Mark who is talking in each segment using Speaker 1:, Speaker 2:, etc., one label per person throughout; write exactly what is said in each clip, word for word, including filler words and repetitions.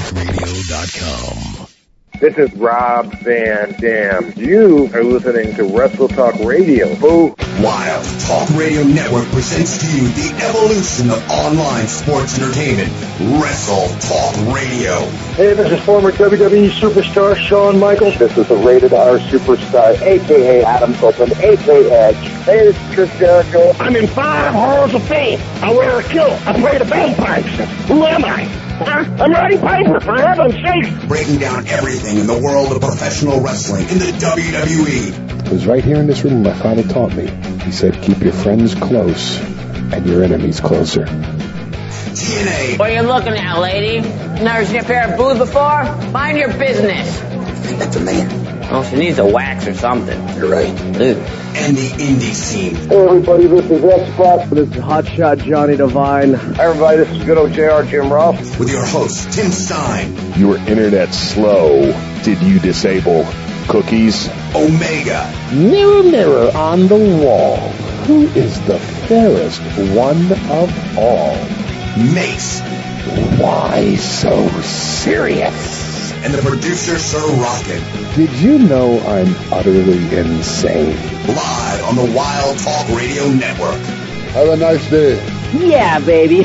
Speaker 1: talk radio dot com.
Speaker 2: This is Rob Van Dam. You are listening to Wrestle Talk Radio. Boo.
Speaker 3: Wild Talk Radio Network presents to you the evolution of online sports entertainment. Wrestle Talk Radio.
Speaker 2: Hey, this is former W W E superstar Shawn Michaels. This is a rated R superstar, a k a. Adam Copeland, a k a. Edge. Hey, this is Chris Jericho.
Speaker 4: I'm in five halls of fame. I wear a kilt. I play the bagpipes. Who am I? Huh? I'm writing paper, for heaven's sake.
Speaker 3: Breaking down everything in the world of professional wrestling in the W W E.
Speaker 5: It was right here in this room my father taught me. He said, keep your friends close and your enemies closer.
Speaker 3: T N A.
Speaker 6: What are you looking at, lady? Never seen a pair of boots before? Mind your business.
Speaker 3: I think that's a man.
Speaker 6: Oh, she needs a wax or something.
Speaker 3: You're right.
Speaker 6: Ew.
Speaker 3: And the indie scene.
Speaker 2: Hey, everybody, this is X-Spot.
Speaker 7: This is Hotshot Johnny Devine.
Speaker 2: Hi, everybody, this is good old J R Jim Ross.
Speaker 3: With your host, Tim Stein.
Speaker 5: Your internet's slow. Did you disable cookies?
Speaker 3: Omega.
Speaker 5: Mirror, mirror on the wall. Who is the fairest one of all?
Speaker 3: Mace.
Speaker 5: Why so serious?
Speaker 3: And the producer, Sir Rocket.
Speaker 5: Did you know I'm utterly insane?
Speaker 3: Live on the Wild Talk Radio Network.
Speaker 5: Have a nice day.
Speaker 6: Yeah, baby.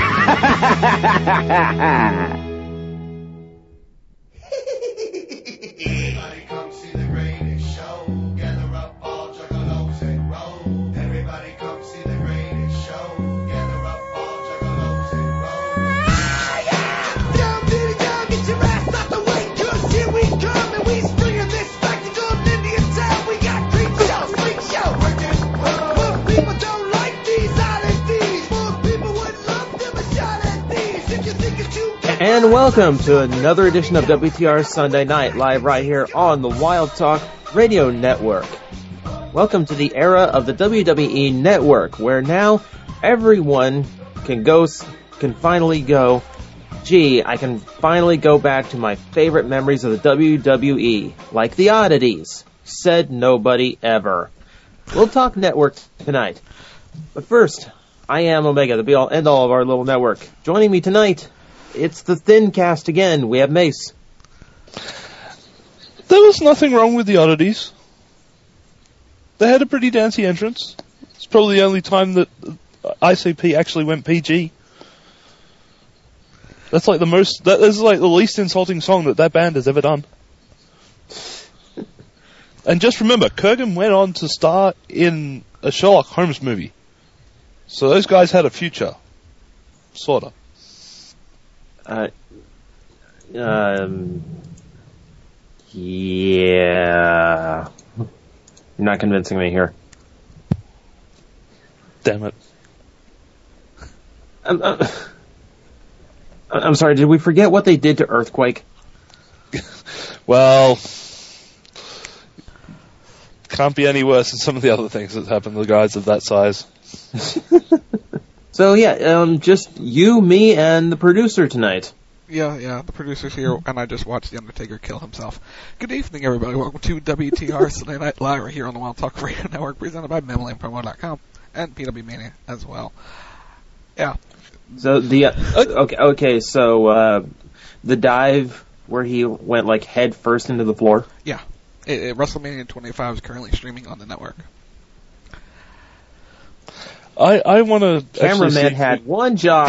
Speaker 8: Everybody come see the greatest show. Gather up all juggalos and roll. Everybody come see the greatest show. Gather up all juggalos and roll. Ah, yeah! Down to the ground, get your ass out the way, 'cause here we come and we springing this spectacle in Indian town. We got creep show, freak show. Most people don't like these oddities. Most people would love them a shot at these. If you think it's too
Speaker 9: And welcome to another edition of W T R Sunday Night, live right here on the Wild Talk Radio Network. Welcome to the era of the W W E Network, where now everyone can go, can finally go, gee, I can finally go back to my favorite memories of the W W E, like the oddities, said nobody ever. We'll talk network tonight. But first, I am Omega, the be-all, end-all of our little network. Joining me tonight, it's the thin cast again. We have Mace.
Speaker 10: There was nothing wrong with the oddities. They had a pretty dancey entrance. It's probably the only time that I C P actually went P G. That's like the most, that is like the least insulting song that that band has ever done. And just remember, Kurgan went on to star in a Sherlock Holmes movie. So those guys had a future. Sorta.
Speaker 9: Uh, um, yeah. You're not convincing me here.
Speaker 10: Damn it.
Speaker 9: I'm, uh, I'm sorry, did we forget what they did to Earthquake?
Speaker 10: Well, can't be any worse than some of the other things that happened to guys of that size.
Speaker 9: So yeah, um, just you, me, and the producer tonight.
Speaker 11: Yeah, yeah, the producer's here, and I just watched The Undertaker kill himself. Good evening, everybody. Welcome to W T R Sunday Night Live right here on the Wild Talk Radio Network, presented by Memeland Promo dot com and P W Mania as well. Yeah.
Speaker 9: So the uh, okay, okay, so uh, the dive where he went like head first into the floor.
Speaker 11: Yeah, it, it, WrestleMania twenty-five is currently streaming on the network.
Speaker 10: I I want to.
Speaker 9: Cameraman had one job.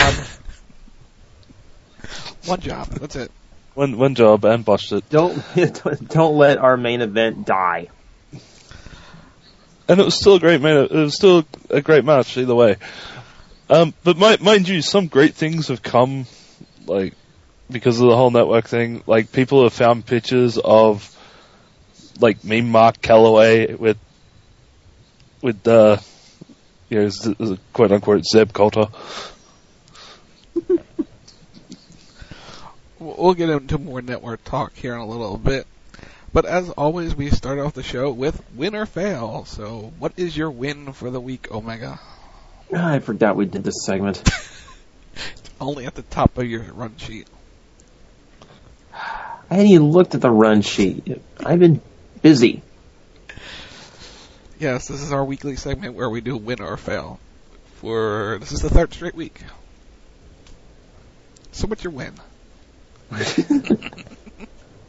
Speaker 11: One job. That's it.
Speaker 10: One one job and botched it.
Speaker 9: Don't don't let our main event die.
Speaker 10: And it was still a great man. It was still a great match either way. Um, but my, mind you, some great things have come, like because of the whole network thing. Like people have found pictures of, like me, Mark Calloway with, with uh, you know, z- z- quote unquote Zeb Coulter.
Speaker 11: We'll get into more network talk here in a little bit. But as always, we start off the show with win or fail. So what is your win for the week, Omega?
Speaker 9: I forgot we did this segment.
Speaker 11: It's only at the top of your run sheet.
Speaker 9: I hadn't even looked at the run sheet. I've been busy.
Speaker 11: Yes, this is our weekly segment where we do win or fail. For this is the third straight week. So what's your win?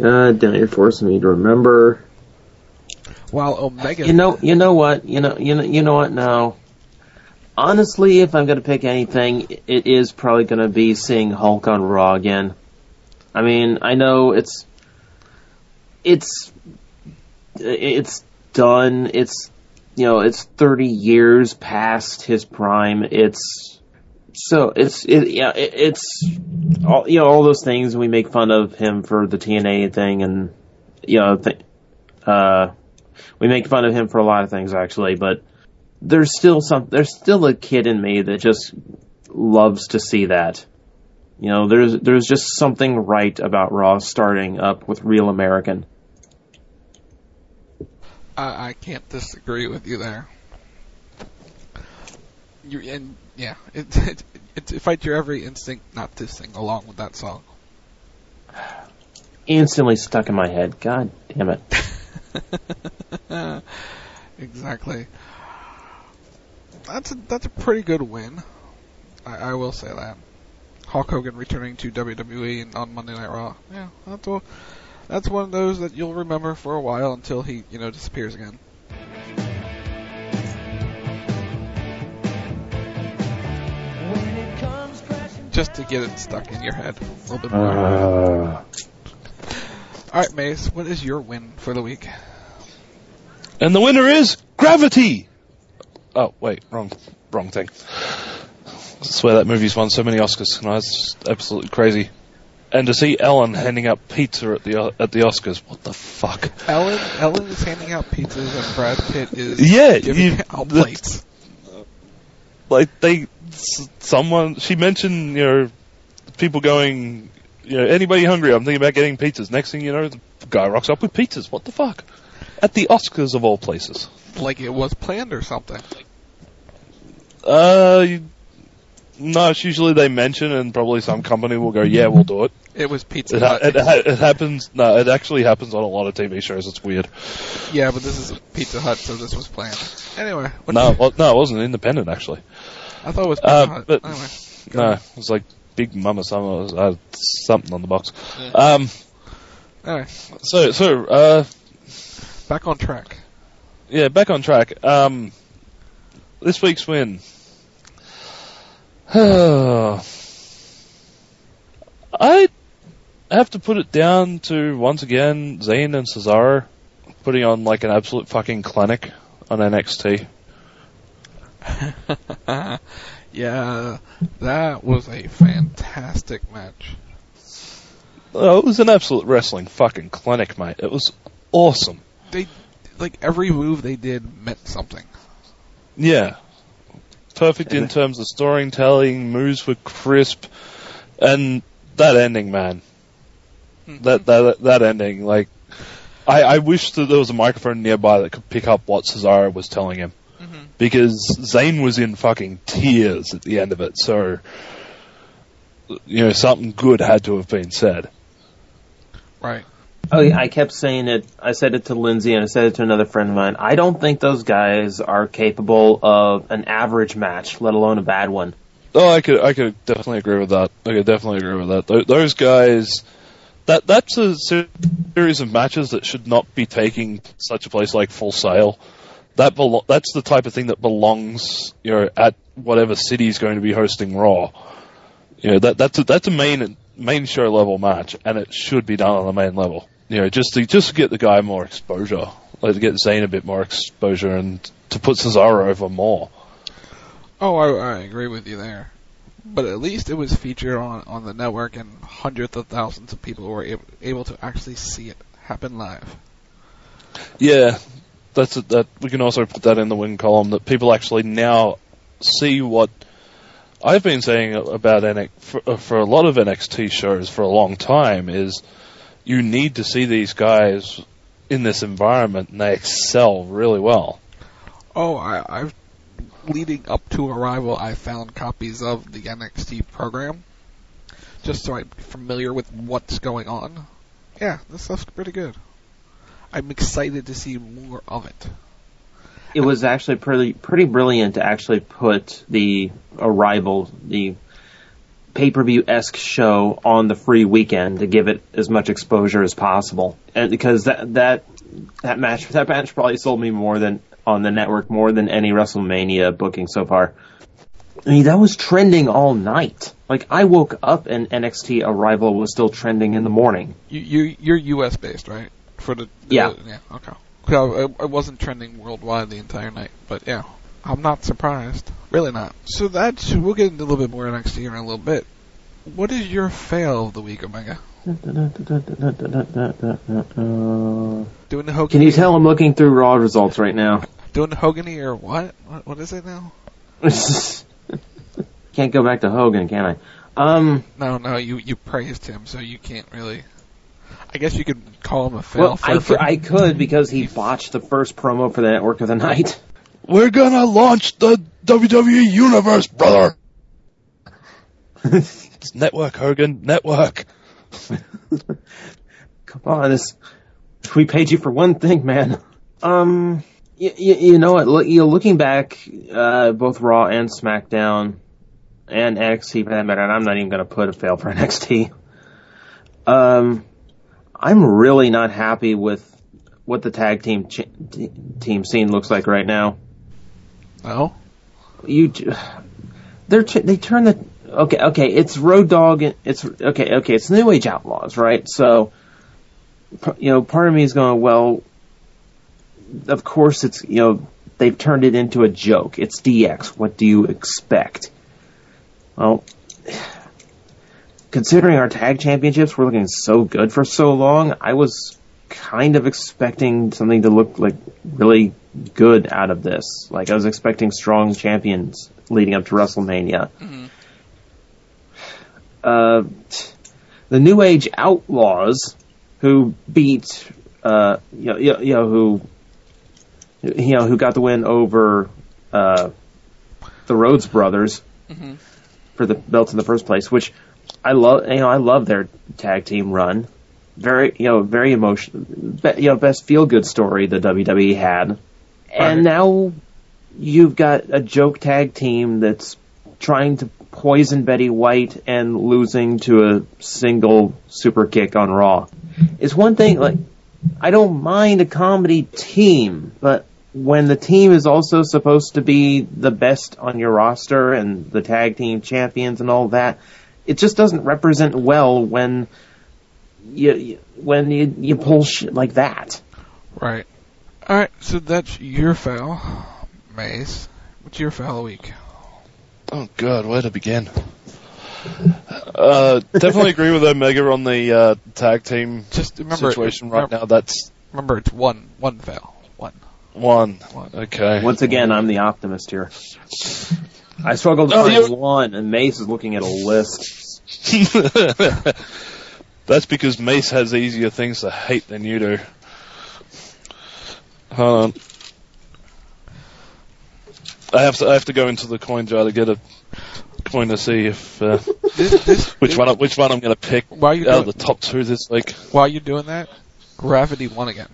Speaker 9: God damn, you're forcing me to remember.
Speaker 11: While Omega...
Speaker 9: You know, you know what? You know, you know, you know what? No. Honestly, if I'm going to pick anything, it is probably going to be seeing Hulk on Raw again. I mean, I know it's, it's, it's done. It's, you know, it's thirty years past his prime. It's, so, it's, it, yeah, it, it's, all, you know, all those things. We make fun of him for the T N A thing and, you know, th- uh, we make fun of him for a lot of things, actually, but there's still some, there's still a kid in me that just loves to see that. You know, there's, there's just something right about Raw starting up with Real American.
Speaker 11: I, I can't disagree with you there. You and yeah, it, it, it, it fights your every instinct not to sing along with that song.
Speaker 9: Instantly stuck in my head. God damn it.
Speaker 11: Exactly. That's a, that's a pretty good win. I, I will say that. Hulk Hogan returning to W W E on Monday Night Raw. Yeah, that's all. That's one of those that you'll remember for a while until he, you know, disappears again. Just to get it stuck in your head a little bit more.
Speaker 10: Uh,
Speaker 11: Alright, Mace, what is your win for the week?
Speaker 10: and the winner is Gravity! Oh, wait, wrong, wrong thing. I swear that movie's won so many Oscars tonight. It's absolutely crazy. And to see Ellen handing out pizza at the at the Oscars, what the fuck?
Speaker 11: Ellen Ellen is handing out pizzas and Brad Pitt is
Speaker 10: yeah,
Speaker 11: giving
Speaker 10: you,
Speaker 11: out plates.
Speaker 10: The, like they, someone she mentioned, you know, people going, you know, anybody hungry? I'm thinking about getting pizzas. Next thing you know, the guy rocks up with pizzas. What the fuck? At the Oscars of all places.
Speaker 11: Like it was planned or something.
Speaker 10: Uh. You, No, it's usually they mention, and probably some company will go, "Yeah, we'll do it."
Speaker 11: It was Pizza
Speaker 10: It,
Speaker 11: Hut.
Speaker 10: ha- it, ha- it happens. No, it actually happens on a lot of T V shows. It's weird.
Speaker 11: Yeah, but this is Pizza Hut, so this was planned. Anyway, what
Speaker 10: No, well, no, it wasn't independent actually.
Speaker 11: I thought it was Pizza
Speaker 10: Uh,
Speaker 11: Hut.
Speaker 10: but
Speaker 11: Anyway,
Speaker 10: no, it was like Big Mama something, uh, something on the box.
Speaker 11: Yeah.
Speaker 10: Um.
Speaker 11: Anyway,
Speaker 10: So, so, uh,
Speaker 11: back on track.
Speaker 10: yeah, back on track. Um, this week's win. I have to put it down to, once again, Zayn and Cesaro putting on like an absolute fucking clinic on N X T.
Speaker 11: Yeah, that was a fantastic match.
Speaker 10: Oh, it was an absolute wrestling fucking clinic, mate. It was awesome.
Speaker 11: They, like, every move they did meant something.
Speaker 10: Yeah. Perfect in terms of storytelling, moves were crisp, and that ending, man. That that that ending, like, I, I wish that there was a microphone nearby that could pick up what Cesaro was telling him. Mm-hmm. Because Zayn was in fucking tears at the end of it, so, you know, something good had to have been said.
Speaker 11: Right.
Speaker 9: Oh, yeah, I kept saying it. I said it to Lindsay and I said it to another friend of mine. I don't think those guys are capable of an average match, let alone a bad one.
Speaker 10: Oh, I could, I could definitely agree with that. I could definitely agree with that. Th- those guys, that that's a series of matches that should not be taking such a place like Full Sail. That belo- that's the type of thing that belongs, you know, at whatever city is going to be hosting Raw. You know, that that's a, that's a main main show level match, and it should be done on the main level. You know, just to just to get the guy more exposure, like to get Zayn a bit more exposure, and to put Cesaro over more.
Speaker 11: Oh, I, I agree with you there. But at least it was featured on, on the network, and hundreds of thousands of people were able, able to actually see it happen live.
Speaker 10: Yeah, that's a, that. We can also put that in the win column, that people actually now see what I've been saying about N X T for, for a lot of N X T shows for a long time. Is you need to see these guys in this environment, and they excel really well.
Speaker 11: Oh, I, I've leading up to Arrival, I found copies of the N X T program, just so I'm familiar with what's going on. Yeah, this stuff's pretty good. I'm excited to see more of it.
Speaker 9: It was actually pretty pretty brilliant to actually put the Arrival, the pay-per-view-esque show on the free weekend to give it as much exposure as possible. And because that that that match that match probably sold me more than on the network more than any WrestleMania booking so far. I mean, that was trending all night. Like, I woke up and N X T Arrival was still trending in the morning.
Speaker 11: You, you you're U S based, right? For the, the
Speaker 9: yeah
Speaker 11: yeah okay. Well, it, it wasn't trending worldwide the entire night, but yeah, I'm not surprised. Really not. So that's we'll get into a little bit more N X T in a little bit. What is your fail of the week, Omega?
Speaker 9: Doing
Speaker 11: the Hogan.
Speaker 9: Can you tell I'm looking through Raw results right now?
Speaker 11: Doing the Hogan or what? What, what is it now?
Speaker 9: Can't go back to Hogan, can I? Um.
Speaker 11: No, no, you you praised him, so you can't really. I guess you could call him a fail.
Speaker 9: Well,
Speaker 11: for,
Speaker 9: I,
Speaker 11: for,
Speaker 9: I could because he botched the first promo for the network of the night.
Speaker 10: We're gonna launch the W W E Universe, brother. It's network, Hogan, network.
Speaker 9: Come on, this, we paid you for one thing, man. Um, you, you, you know what? Look, you know, looking back, uh, both Raw and SmackDown, and N X T for that matter, and I'm not even going to put a fail for N X T. Um, I'm really not happy with what the tag team ch- t- team scene looks like right now.
Speaker 11: Oh,
Speaker 9: you, they're they turn the. Okay, okay, it's Road Dogg, it's, okay, okay, it's New Age Outlaws, right? So, you know, part of me is going, well, of course it's, you know, they've turned it into a joke. It's D X. What do you expect? Well, considering our tag championships were looking so good for so long, I was kind of expecting something to look like really good out of this. Like, I was expecting strong champions leading up to WrestleMania.
Speaker 11: Mm-hmm.
Speaker 9: Uh, the New Age Outlaws, who beat, uh, you know, you know, who, you know, who got the win over, uh, the Rhodes Brothers
Speaker 11: mm-hmm.
Speaker 9: for the belts in the first place, which I love, you know, I love their tag team run. Very, you know, very emotional, be, you know, best feel-good story the W W E had.
Speaker 11: Right.
Speaker 9: And now you've got a joke tag team that's trying to poison Betty White and losing to a single super kick on Raw. It's one thing, like, I don't mind a comedy team, but when the team is also supposed to be the best on your roster and the tag team champions and all that, it just doesn't represent well when you, when you, you pull shit like that.
Speaker 11: Right. Alright, so that's your fail, Mace. What's your fail of the week?
Speaker 10: Oh God, where to begin? Uh, definitely agree with Omega on the uh, tag team
Speaker 11: Just remember,
Speaker 10: situation right
Speaker 11: remember,
Speaker 10: now. That's
Speaker 11: remember, it's one, one fail, one,
Speaker 10: one.
Speaker 11: one.
Speaker 10: Okay.
Speaker 9: Once again, I'm the optimist here. I struggled to
Speaker 10: Oh,
Speaker 9: find
Speaker 10: you're-
Speaker 9: one, and Mace is looking at a list.
Speaker 10: That's because Mace has easier things to hate than you do. Hold on. I have to I have to go into the coin jar to get a coin to see if uh,
Speaker 11: This, this,
Speaker 10: which
Speaker 11: this,
Speaker 10: one which one I'm going to pick
Speaker 11: Why are you
Speaker 10: out
Speaker 11: doing,
Speaker 10: of the top two this week.
Speaker 11: While you're doing that, Gravity won again.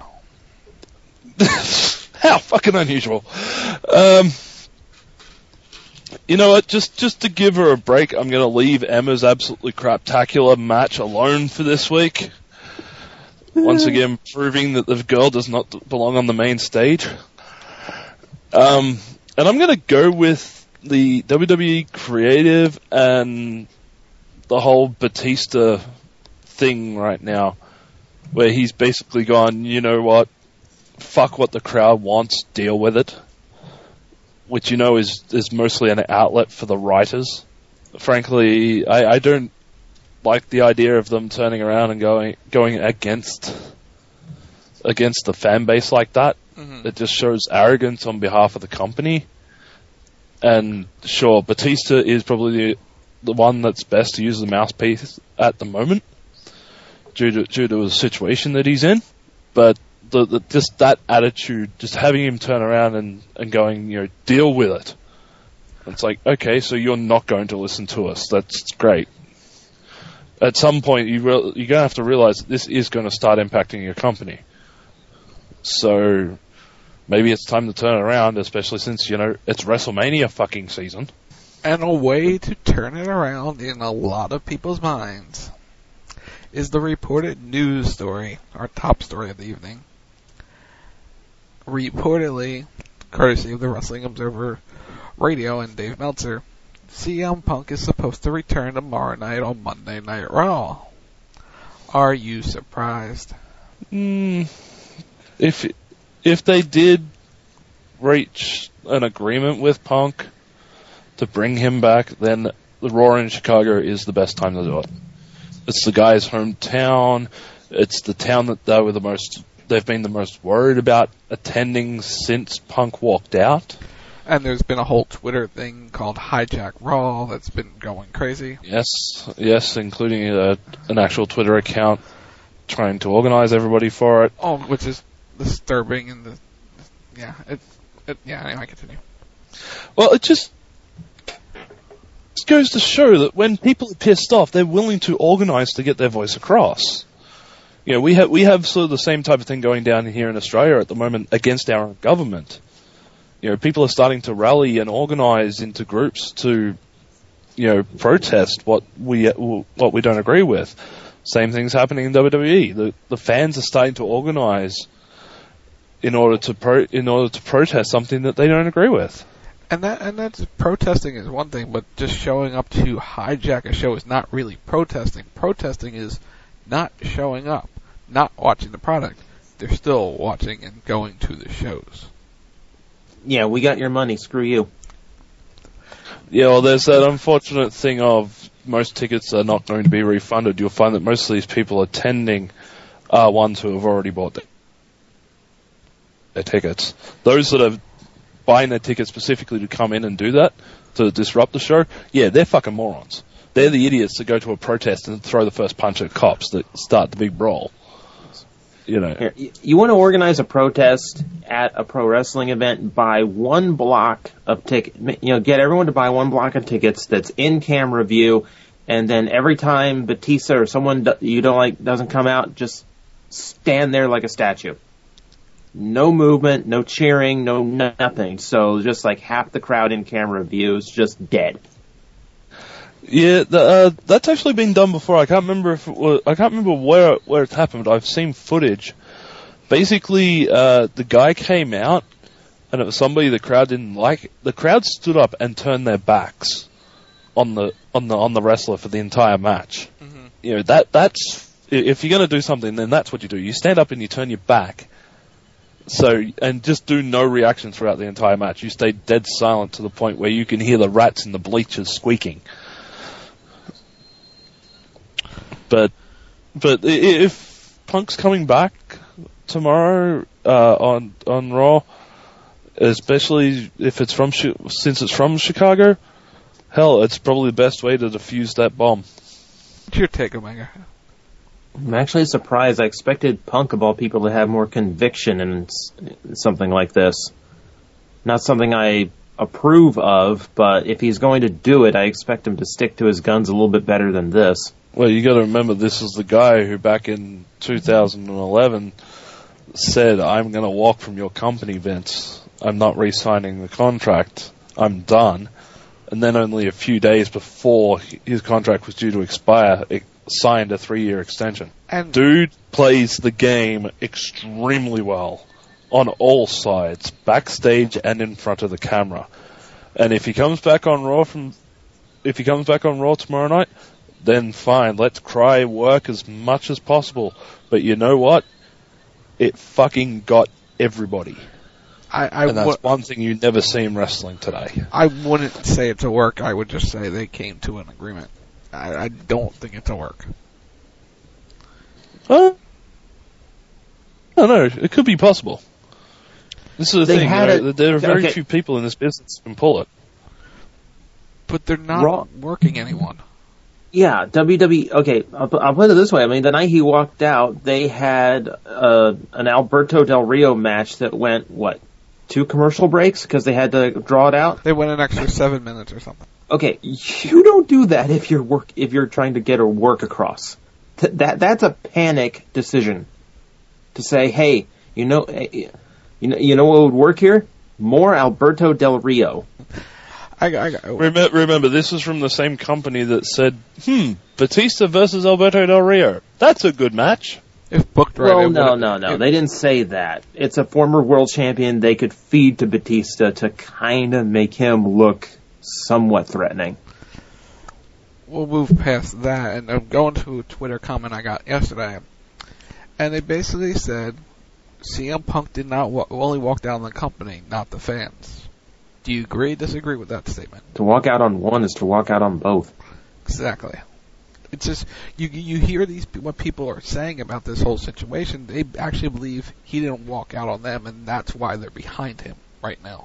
Speaker 10: How fucking unusual. Um, you know what? Just just to give her a break, I'm going to leave Emma's absolutely craptacular match alone for this week. Once again, proving that the girl does not belong on the main stage. Um, and I'm going to go with the W W E creative and the whole Batista thing right now, where he's basically gone, you know what, fuck what the crowd wants, deal with it. Which, you know, is, is mostly an outlet for the writers. Frankly, I, I don't like the idea of them turning around and going going against against the fan base like that.
Speaker 11: Mm-hmm.
Speaker 10: It just shows arrogance on behalf of the company. And sure, Batista is probably the, the one that's best to use the mouthpiece at the moment, due to due to the situation that he's in. But the, the just that attitude, just having him turn around and, and going, you know, deal with it. It's like, okay, so you're not going to listen to us. That's great. At some point, you re- you're going to have to realize that this is going to start impacting your company. So maybe it's time to turn around, especially since, you know, it's WrestleMania fucking season.
Speaker 11: And a way to turn it around in a lot of people's minds is the reported news story, our top story of the evening. Reportedly, courtesy of the Wrestling Observer Radio and Dave Meltzer, C M Punk is supposed to return tomorrow night on Monday Night Raw. Are you surprised?
Speaker 10: Mm, if if they did reach an agreement with Punk to bring him back, then the Raw in Chicago is the best time to do it. It's the guy's hometown. It's the town that they were the most, they've been the most worried about attending since Punk walked out.
Speaker 11: And there's been a whole Twitter thing called Hijack Raw that's been going crazy.
Speaker 10: Yes, yes, including a, an actual Twitter account trying to organize everybody for it.
Speaker 11: Oh, which is disturbing and the, yeah, it, it yeah, anyway, continue.
Speaker 10: Well, it just, it goes to show that when people are pissed off, they're willing to organize to get their voice across. You know, we have we have sort of the same type of thing going down here in Australia at the moment against our own government. You know, people are starting to rally and organize into groups to, you know, protest what we what we don't agree with. Same thing's happening in W W E. The the fans are starting to organize in order to pro, in order to protest something that they don't agree with.
Speaker 11: And that and that's protesting is one thing, but just showing up to hijack a show is not really protesting. Protesting is not showing up, not watching the product. They're still watching and going to the shows.
Speaker 9: Yeah, we got your money. Screw you.
Speaker 10: Yeah, well, there's that unfortunate thing of most tickets are not going to be refunded. You'll find that most of these people attending are ones who have already bought their, their tickets. Those that are buying their tickets specifically to come in and do that, to disrupt the show, yeah, they're fucking morons. They're the idiots that go to a protest and throw the first punch at cops that start the big brawl. You know,
Speaker 9: Here, you, you want to organize a protest at a pro wrestling event, buy one block of tickets, you know, get everyone to buy one block of tickets that's in camera view, and then every time Batista or someone you don't like doesn't come out, just stand there like a statue. No movement, no cheering, no nothing. So just like half the crowd in camera view is just dead.
Speaker 10: Yeah, the, uh, that's actually been done before. I can't remember if it was, I can't remember where where it happened. I've seen footage. Basically, uh, the guy came out, and it was somebody the crowd didn't like. The crowd stood up and turned their backs on the on the on the wrestler for the entire match. Mm-hmm. You know, that that's if you're going to do something, then that's what you do. You stand up and you turn your back. So, and just do no reaction throughout the entire match. You stay dead silent to the point where you can hear the rats in the bleachers squeaking. But, but if Punk's coming back tomorrow uh, on on Raw, especially if it's from since it's from Chicago, hell, it's probably the best way to defuse that bomb.
Speaker 11: What's your take, Omega?
Speaker 9: I'm actually surprised. I expected Punk, of all people, to have more conviction in something like this. Not something I approve of, but if he's going to do it, I expect him to stick to his guns a little bit better than this.
Speaker 10: Well, you got to remember, this is the guy who back in two thousand eleven said, "I'm going to walk from your company, Vince. I'm not re-signing the contract. I'm done." And then only a few days before his contract was due to expire, it signed a three-year extension.
Speaker 11: And
Speaker 10: dude plays the game extremely well on all sides, backstage and in front of the camera. And if he comes back on Raw from, if he comes back on Raw tomorrow night, then fine, let's cry work as much as possible. But you know what? It fucking got everybody.
Speaker 11: I, I
Speaker 10: and that's
Speaker 11: w-
Speaker 10: one thing you never see in wrestling today.
Speaker 11: I wouldn't say it's a work. I would just say they came to an agreement. I, I don't think it's a work.
Speaker 10: Huh? I don't know. It could be possible. This is the
Speaker 9: They
Speaker 10: thing.
Speaker 9: had
Speaker 10: You know,
Speaker 9: it-
Speaker 10: there are very
Speaker 9: okay.
Speaker 10: few people in this business who can pull it.
Speaker 11: But they're not
Speaker 9: Raw.
Speaker 11: working anyone.
Speaker 9: Yeah, W W E, okay, I'll, I'll put it this way. I mean, the night he walked out, they had uh, an Alberto Del Rio match that went, what, two commercial breaks because they had to draw it out?
Speaker 11: They went an extra seven minutes or something.
Speaker 9: Okay, you don't do that if you're work if you're trying to get a work across. Th- that that's a panic decision. To say, hey, you know, you know, you know what would work here? More Alberto Del Rio.
Speaker 11: I, I, I,
Speaker 10: remember, remember, this is from the same company that said, "Hmm, Batista versus Alberto Del Rio. That's a good match."
Speaker 11: If booked right,
Speaker 9: well, no, no, no. They didn't say that. It's a former world champion. They could feed to Batista to kind of make him look somewhat threatening.
Speaker 11: We'll move past that, and I'm going to a Twitter comment I got yesterday, and they basically said C M Punk did not wa- only walk down the company, not the fans. Do you agree or disagree with that statement?
Speaker 9: To walk out on one is to walk out on both.
Speaker 11: Exactly. It's just, you you hear these what people are saying about this whole situation, they actually believe he didn't walk out on them, and that's why they're behind him right now.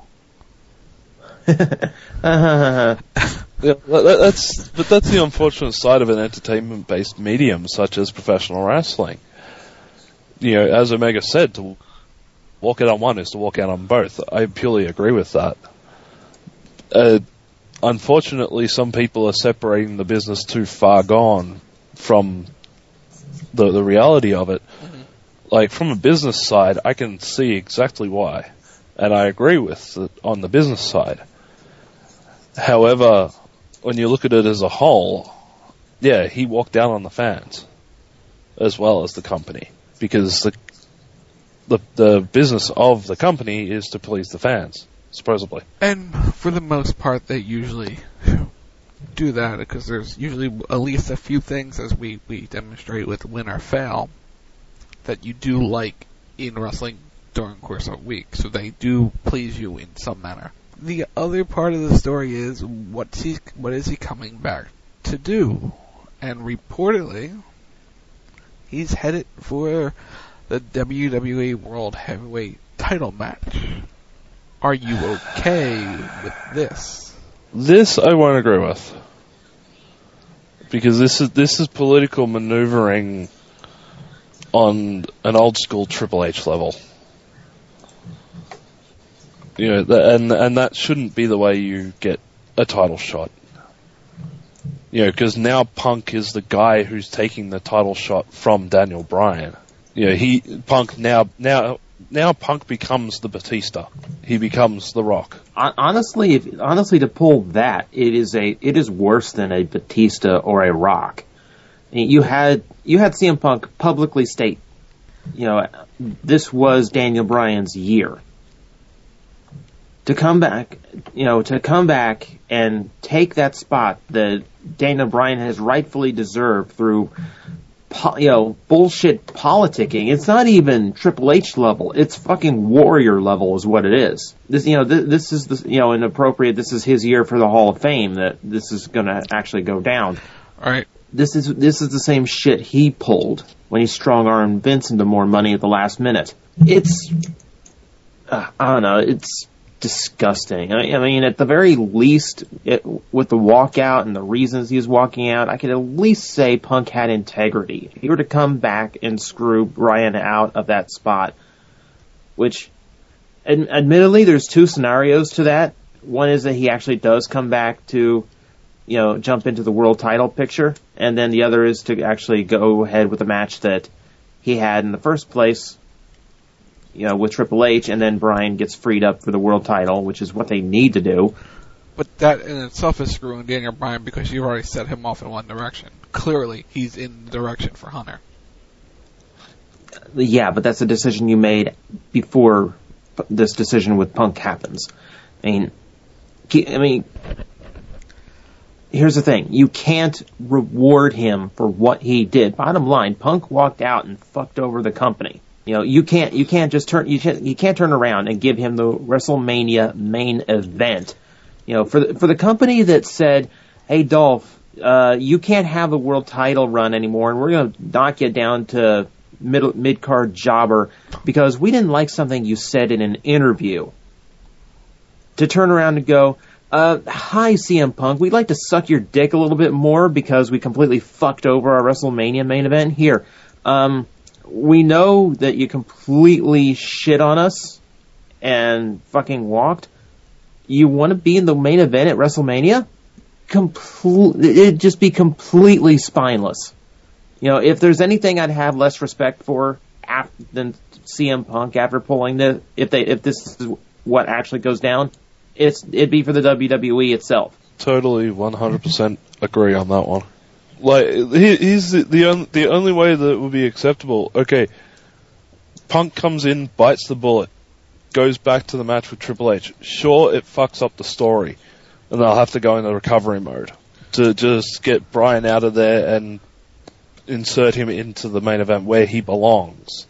Speaker 10: yeah, that's, but that's the unfortunate side of an entertainment-based medium such as professional wrestling. You know, as Omega said, to walk out on one is to walk out on both. I purely agree with that. Uh, unfortunately, some people are separating the business too far gone from the the reality of it. Mm-hmm. Like, from a business side, I can see exactly why, and I agree with it on the business side. However, when you look at it as a whole, yeah, he walked down on the fans as well as the company, because the the the business of the company is to please the fans, supposedly.
Speaker 11: And for the most part, they usually do that, because there's usually at least a few things, as we, we demonstrate with Win or Fail, that you do like in wrestling during the course of a week. So they do please you in some manner. The other part of the story is, what's he, what is he coming back to do? And reportedly, he's headed for the W W E World Heavyweight title match. Are you okay with this?
Speaker 10: This I won't agree with, because this is this is political maneuvering on an old school Triple H level. You know, th- and and that shouldn't be the way you get a title shot. You know, because now Punk is the guy who's taking the title shot from Daniel Bryan. You know, he Punk now now now Punk becomes the Batista. He becomes the Rock.
Speaker 9: Honestly, if, honestly, to pull that, it is a it is worse than a Batista or a Rock. You had you had C M Punk publicly state, you know, this was Daniel Bryan's year. To come back, you know, to come back and take that spot that Daniel Bryan has rightfully deserved through, po- you know, bullshit politicking. It's not even Triple H level. It's fucking Warrior level is what it is. This, you know, th- this is the, you know, inappropriate. This is his year for the Hall of Fame that this is going to actually go down.
Speaker 11: All right.
Speaker 9: This is this is the same shit he pulled when he strong-armed Vince into more money at the last minute. It's, uh, I don't know, it's disgusting. I mean, at the very least, it, with the walkout and the reasons he was walking out, I could at least say Punk had integrity. If he were to come back and screw Bryan out of that spot, which, ad- admittedly, there's two scenarios to that. One is that he actually does come back to, you know, jump into the world title picture, and then the other is to actually go ahead with the match that he had in the first place, you know, with Triple H, and then Bryan gets freed up for the world title, which is what they need to do.
Speaker 11: But that in itself is screwing Daniel Bryan, because you've already set him off in one direction. Clearly, he's in the direction for Hunter.
Speaker 9: Yeah, but that's a decision you made before this decision with Punk happens. I mean, I mean, here's the thing. You can't reward him for what he did. Bottom line, Punk walked out and fucked over the company. You know, you can't, you can't just turn, you can't, you can't turn around and give him the WrestleMania main event. You know, for the, for the company that said, hey, Dolph, uh, you can't have a world title run anymore, and we're going to knock you down to mid, mid-card jobber because we didn't like something you said in an interview. To turn around and go, uh, hi, C M Punk, we'd like to suck your dick a little bit more because we completely fucked over our WrestleMania main event. Here, um, we know that you completely shit on us and fucking walked. You want to be in the main event at WrestleMania? Comple- it'd just be completely spineless. You know, if there's anything I'd have less respect for after, than C M Punk after pulling the, if they, if this is what actually goes down, it's it'd be for the W W E itself.
Speaker 10: Totally, one hundred percent agree on that one. Like, here, here's the the, on, the only way that it would be acceptable. Okay, Punk comes in, bites the bullet, goes back to the match with Triple H. Sure, it fucks up the story, and they'll have to go into recovery mode to just get Bryan out of there and insert him into the main event where he belongs.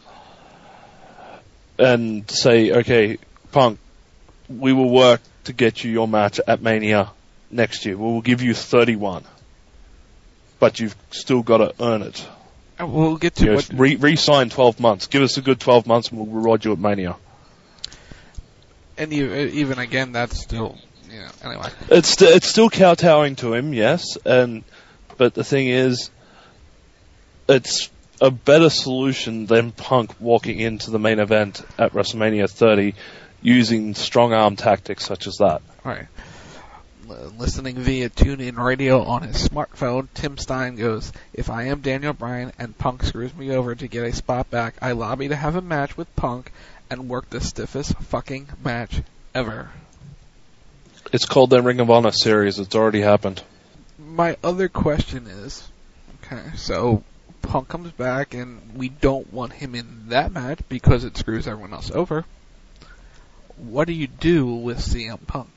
Speaker 10: And say, okay, Punk, we will work to get you your match at Mania next year. We will give you thirty-one. But you've still got to earn it.
Speaker 11: And we'll get to
Speaker 10: you know,
Speaker 11: what...
Speaker 10: Re- re-sign twelve months. Give us a good twelve months and we'll reward you at Mania.
Speaker 11: And you, even again, that's still... You know, anyway.
Speaker 10: It's, st- it's still kowtowing to him, yes. And But the thing is, it's a better solution than Punk walking into the main event at WrestleMania thirty using strong arm tactics such as that.
Speaker 11: Right. L- listening via TuneIn Radio on his smartphone, Tim Stein goes, "If I am Daniel Bryan and Punk screws me over to get a spot back, I lobby to have a match with Punk and work the stiffest fucking match ever."
Speaker 10: It's called the Ring of Honor series. It's already happened.
Speaker 11: My other question is, okay, so Punk comes back and we don't want him in that match because it screws everyone else over. What do you do with C M Punk?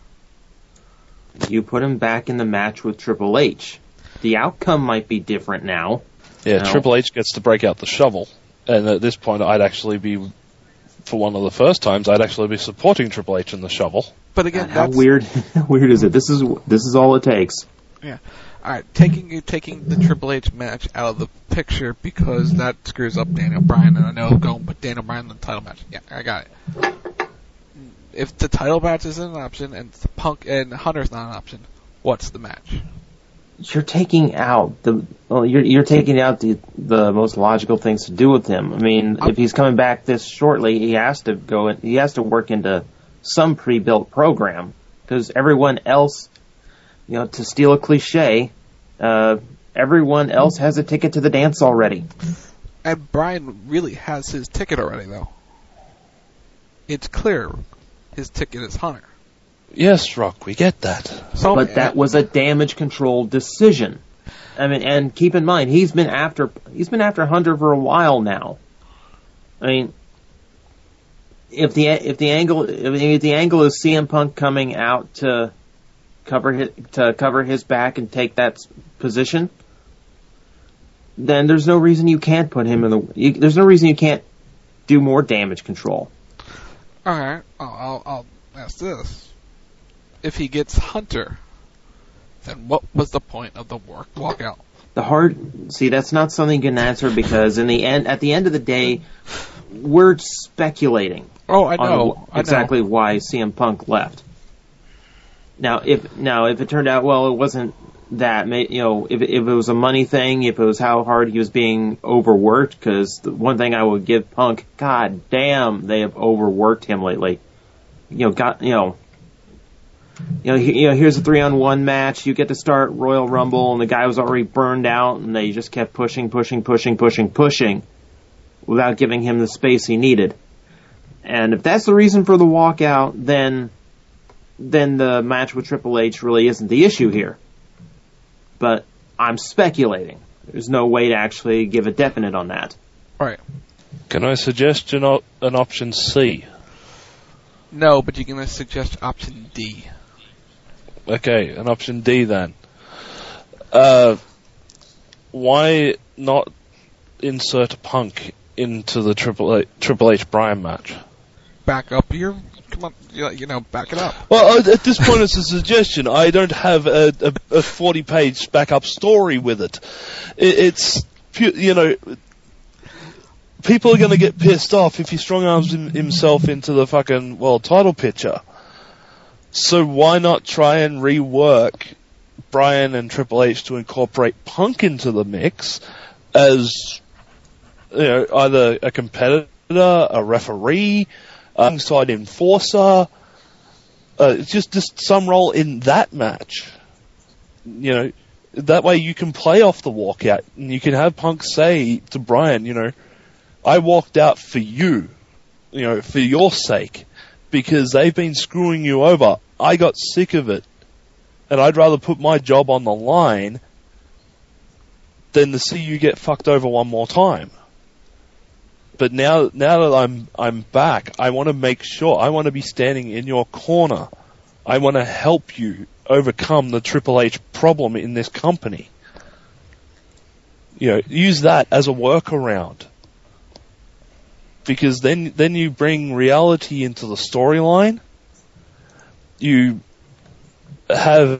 Speaker 9: You put him back in the match with Triple H. The outcome might be different now.
Speaker 10: Yeah,
Speaker 9: now.
Speaker 10: Triple H gets to break out the shovel. And at this point, I'd actually be, for one of the first times, I'd actually be supporting Triple H in the shovel.
Speaker 11: But again,
Speaker 9: God, how
Speaker 11: that's...
Speaker 9: weird, how weird is it? This is this is all it takes.
Speaker 11: Yeah. Alright, taking taking the Triple H match out of the picture because that screws up Daniel Bryan, and I know going with Daniel Bryan in the title match. Yeah, I got it. If the title match isn't an option and the Punk and Hunter's not an option, what's the match?
Speaker 9: You're taking out the well, you're you're taking out the the most logical things to do with him. I mean, I'm, if he's coming back this shortly, he has to go in, he has to work into some pre-built program because everyone else, you know, to steal a cliche, uh, everyone else has a ticket to the dance already.
Speaker 11: And Bryan really has his ticket already, though. It's clear his ticket is Hunter.
Speaker 10: Yes, Rock, we get that.
Speaker 11: So,
Speaker 9: but that was a damage control decision. I mean, and keep in mind, he's been after he's been after Hunter for a while now. I mean, if the if the angle if the angle is C M Punk coming out to cover his, to cover his back and take that position, then there's no reason you can't put him in the. You, there's no reason you can't do more damage control.
Speaker 11: All right, I'll, I'll, I'll ask this. If he gets Hunter, then what was the point of the work walkout?
Speaker 9: The hard see that's not something you can answer because in the end, at the end of the day, we're speculating.
Speaker 11: Oh, I know
Speaker 9: on
Speaker 11: I
Speaker 9: exactly
Speaker 11: know.
Speaker 9: why C M Punk left. Now, if now if it turned out well, it wasn't that. You know, if if it was a money thing, if it was how hard he was being overworked, because the one thing I would give Punk, God damn, they have overworked him lately. You know, got you know. You know, he, you know, here's a three-on-one match. You get to start Royal Rumble, and the guy was already burned out, and they just kept pushing, pushing, pushing, pushing, pushing, without giving him the space he needed. And if that's the reason for the walkout, then then the match with Triple H really isn't the issue here. But I'm speculating. There's no way to actually give a definite on that.
Speaker 11: Right.
Speaker 10: Can I suggest an, op- an option C?
Speaker 11: No, but you can suggest option D.
Speaker 10: Okay, an option D then. Uh, why not insert Punk into the Triple H, Triple H Bryan match?
Speaker 11: Back up your, come on, you know, back it up.
Speaker 10: Well, at this point it's a suggestion. I don't have a, a, a forty-page backup story with it. it it's, you know, people are going to get pissed off if he strong arms him, himself into the fucking world title picture. So why not try and rework Bryan and Triple H to incorporate Punk into the mix as, you know, either a competitor, a referee, a ringside enforcer, uh, just just some role in that match. You know, that way you can play off the walkout and you can have Punk say to Bryan, you know, I walked out for you, you know, for your sake. because they've been screwing you over. I got sick of it. And I'd rather put my job on the line than to see you get fucked over one more time. But now, now that I'm, I'm back, I want to make sure, I want to be standing in your corner. I want to help you overcome the Triple H problem in this company. You know, use that as a workaround. Because then, then you bring reality into the storyline. You have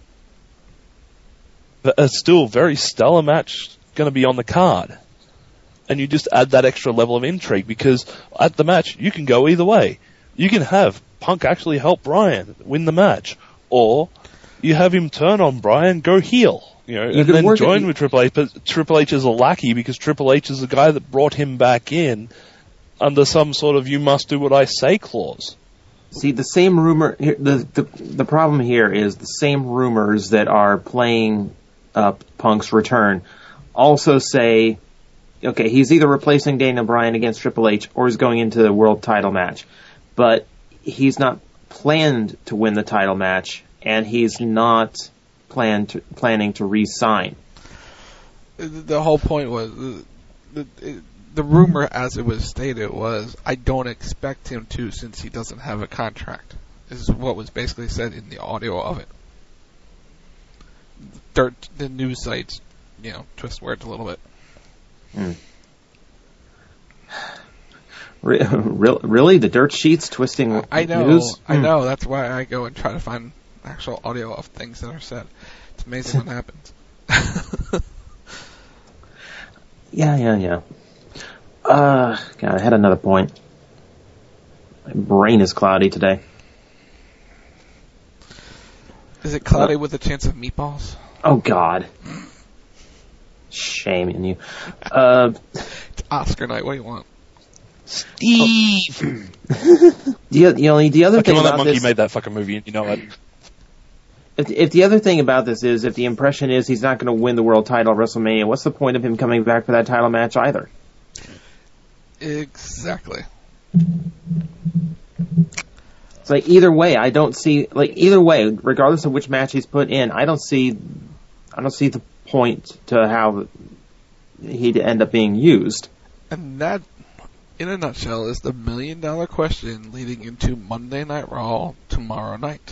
Speaker 10: a still very stellar match going to be on the card. And you just add that extra level of intrigue, because at the match, you can go either way. You can have Punk actually help Bryan win the match, or you have him turn on Bryan, go heel, you know,
Speaker 9: you
Speaker 10: and then join
Speaker 9: it.
Speaker 10: with Triple H. But Triple H is a lackey because Triple H is the guy that brought him back in under some sort of "you must do what I say" clause.
Speaker 9: See, the same rumor, the the the problem here is the same rumors that are playing up Punk's return also say, okay, he's either replacing Daniel Bryan against Triple H or he's going into the world title match. But he's not planned to win the title match, and he's not planned to, planning to re-sign.
Speaker 11: The whole point was, the, the, the rumor as it was stated was, I don't expect him to since he doesn't have a contract, is what was basically said in the audio of it. Dirt, the news sites, you know, twist words a little bit.
Speaker 9: Hmm. Re- really? The dirt sheets twisting
Speaker 11: I know,
Speaker 9: news?
Speaker 11: I
Speaker 9: Hmm.
Speaker 11: know. That's why I go and try to find actual audio of things that are said. It's amazing what happens.
Speaker 9: Yeah, yeah, yeah. Uh, God, I had another point. My brain is cloudy today.
Speaker 11: Is it cloudy uh, with a chance of meatballs?
Speaker 9: Oh, God. Shame in you. Uh,
Speaker 11: it's Oscar night. What do you want?
Speaker 10: Steve!
Speaker 9: Oh. the, the, only, the other
Speaker 10: like,
Speaker 9: thing
Speaker 10: come on,
Speaker 9: about
Speaker 10: that monkey
Speaker 9: this,
Speaker 10: made that fucking movie, you know what?
Speaker 9: If, if the other thing about this is, if the impression is he's not going to win the world title at WrestleMania, what's the point of him coming back for that title match either?
Speaker 11: Exactly.
Speaker 9: It's like, either way, I don't see, like, either way, regardless of which match he's put in, I don't see, I don't see the point to how he'd end up being used.
Speaker 11: And that, in a nutshell, is the million dollar question leading into Monday Night Raw tomorrow night.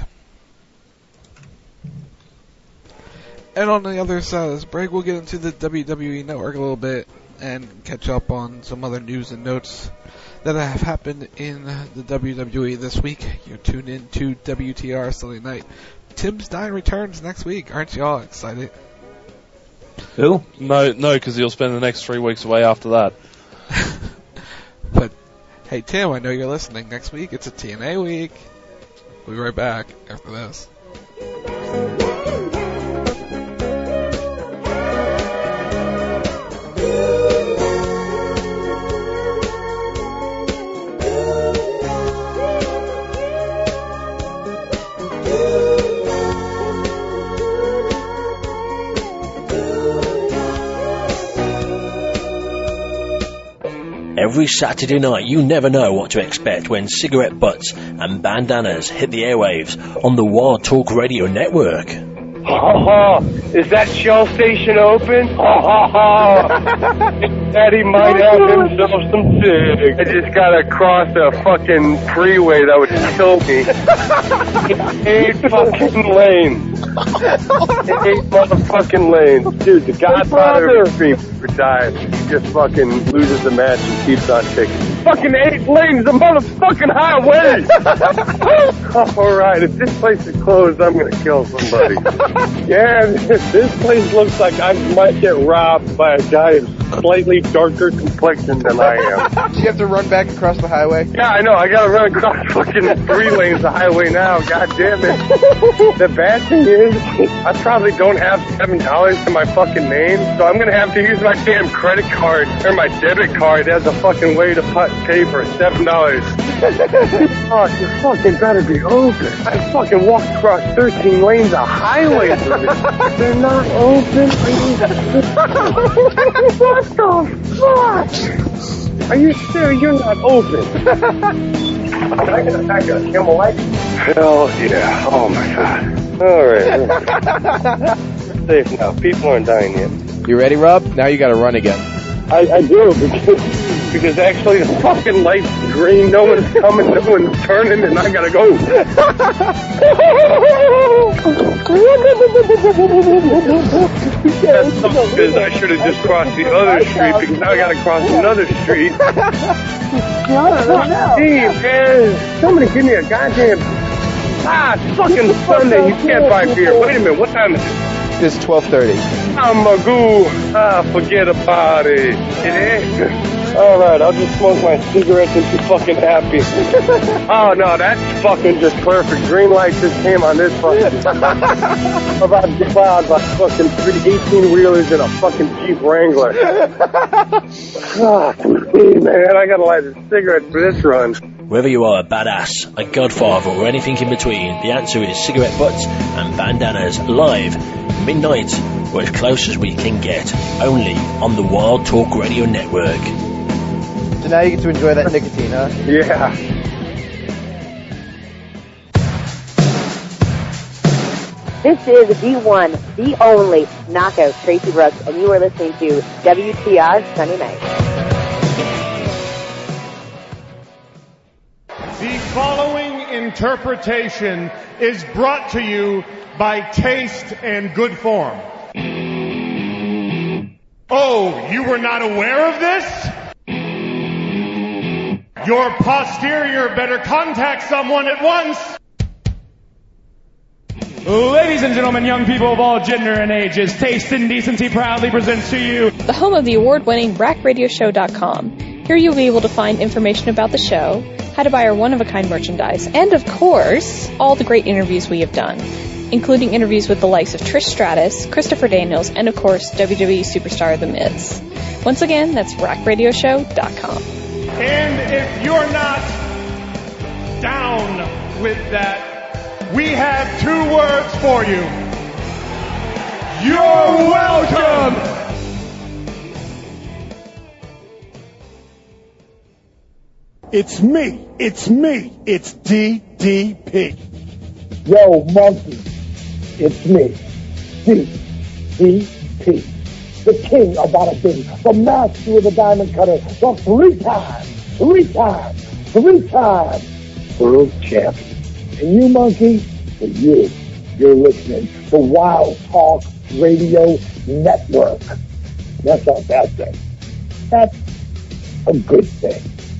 Speaker 11: And on the other side of this break, we'll get into the W W E Network a little bit and catch up on some other news and notes that have happened in the W W E this week. You're tuned in to W T R Sunday Night. Tim Stein returns next week. Aren't you all excited?
Speaker 9: Who?
Speaker 10: No, no, because he'll spend the next three weeks away after that.
Speaker 11: But, hey Tim, I know you're listening. Next week, it's a T N A week. We'll be right back after this.
Speaker 1: Every Saturday night, you never know what to expect when cigarette butts and bandanas hit the airwaves on the Wild Talk Radio Network.
Speaker 2: Ha ha! Is that Shell station open? Ha ha ha! Daddy might have himself some cigs. I just gotta cross a fucking freeway that would kill me. Eight fucking lanes. Eight motherfucking lanes. Dude, the godfather of extreme dies. He just fucking loses the match and keeps on kicking. Fucking eight lanes, the motherfucking highway! Alright, if this place is closed, I'm gonna kill somebody. Yeah, this place looks like I might get robbed by a guy of slightly darker complexion than I am.
Speaker 12: Do you have to run back across the highway?
Speaker 2: Yeah, I know. I gotta run across fucking three lanes of highway now. God damn it. The bad thing is, I probably don't have seven dollars to my fucking name, so I'm gonna have to use my damn credit card or my debit card as a fucking way to pay for seven dollars. Oh, you fucking better be open. I fucking walked across thirteen lanes of highway. They're not open. What the fuck? Are you serious? You're not open. Can I get a pack of Camel Light? Hell yeah. Oh my god. Alright. We're safe now. People aren't dying yet.
Speaker 12: You ready, Rob? Now you gotta run again.
Speaker 2: I, I do, because, because actually the fucking light's green, no one's coming, no one's turning, and I gotta go. That's because I should have just crossed the other street, because now I gotta cross another street. Hey, man, somebody give me a goddamn... Ah, it's fucking Sunday, you can't buy beer. Wait a minute, what time is it?
Speaker 12: It's twelve thirty.
Speaker 2: I'm a goo. Ah, forget about it. It ain't. All right, I'll just smoke my cigarettes and be fucking happy. Oh, no, that's fucking just perfect. Green light just came on this fucking... about to get plowed by fucking three eighteen-wheelers and a fucking Jeep Wrangler. God, man, I gotta light a cigarette for this run.
Speaker 1: Whether you are a badass, a godfather, or anything in between, the answer is cigarette butts and bandanas live, midnight, or as close as we can get, only on the Wild Talk Radio Network.
Speaker 12: So now you get to enjoy that nicotine, huh?
Speaker 2: Yeah.
Speaker 13: This is the one, the only Knockout Tracy Brooks, and you are listening to W T R Sunday Night.
Speaker 14: The following interpretation is brought to you by Taste and Good Form. Oh, you were not aware of this? Your posterior better contact someone at once. Ladies and gentlemen, young people of all gender and ages, Taste and Decency proudly presents to you
Speaker 15: the home of the award-winning rack radio show dot com. Here you'll be able to find information about the show, how to buy our one-of-a-kind merchandise, and of course, all the great interviews we have done, including interviews with the likes of Trish Stratus, Christopher Daniels, and of course, W W E superstar The Miz. Once again, that's rack radio show dot com.
Speaker 14: And if you're not down with that, we have two words for you. You're welcome!
Speaker 5: It's me. It's me. It's D D P.
Speaker 4: Yo, monkey. It's me. D D P. The king of bada bing. The master of the diamond cutter. The three times, three times, three times world champion. And you, monkey, for you, you're listening to Wild Talk Radio Network. That's not a bad thing. That's a good thing.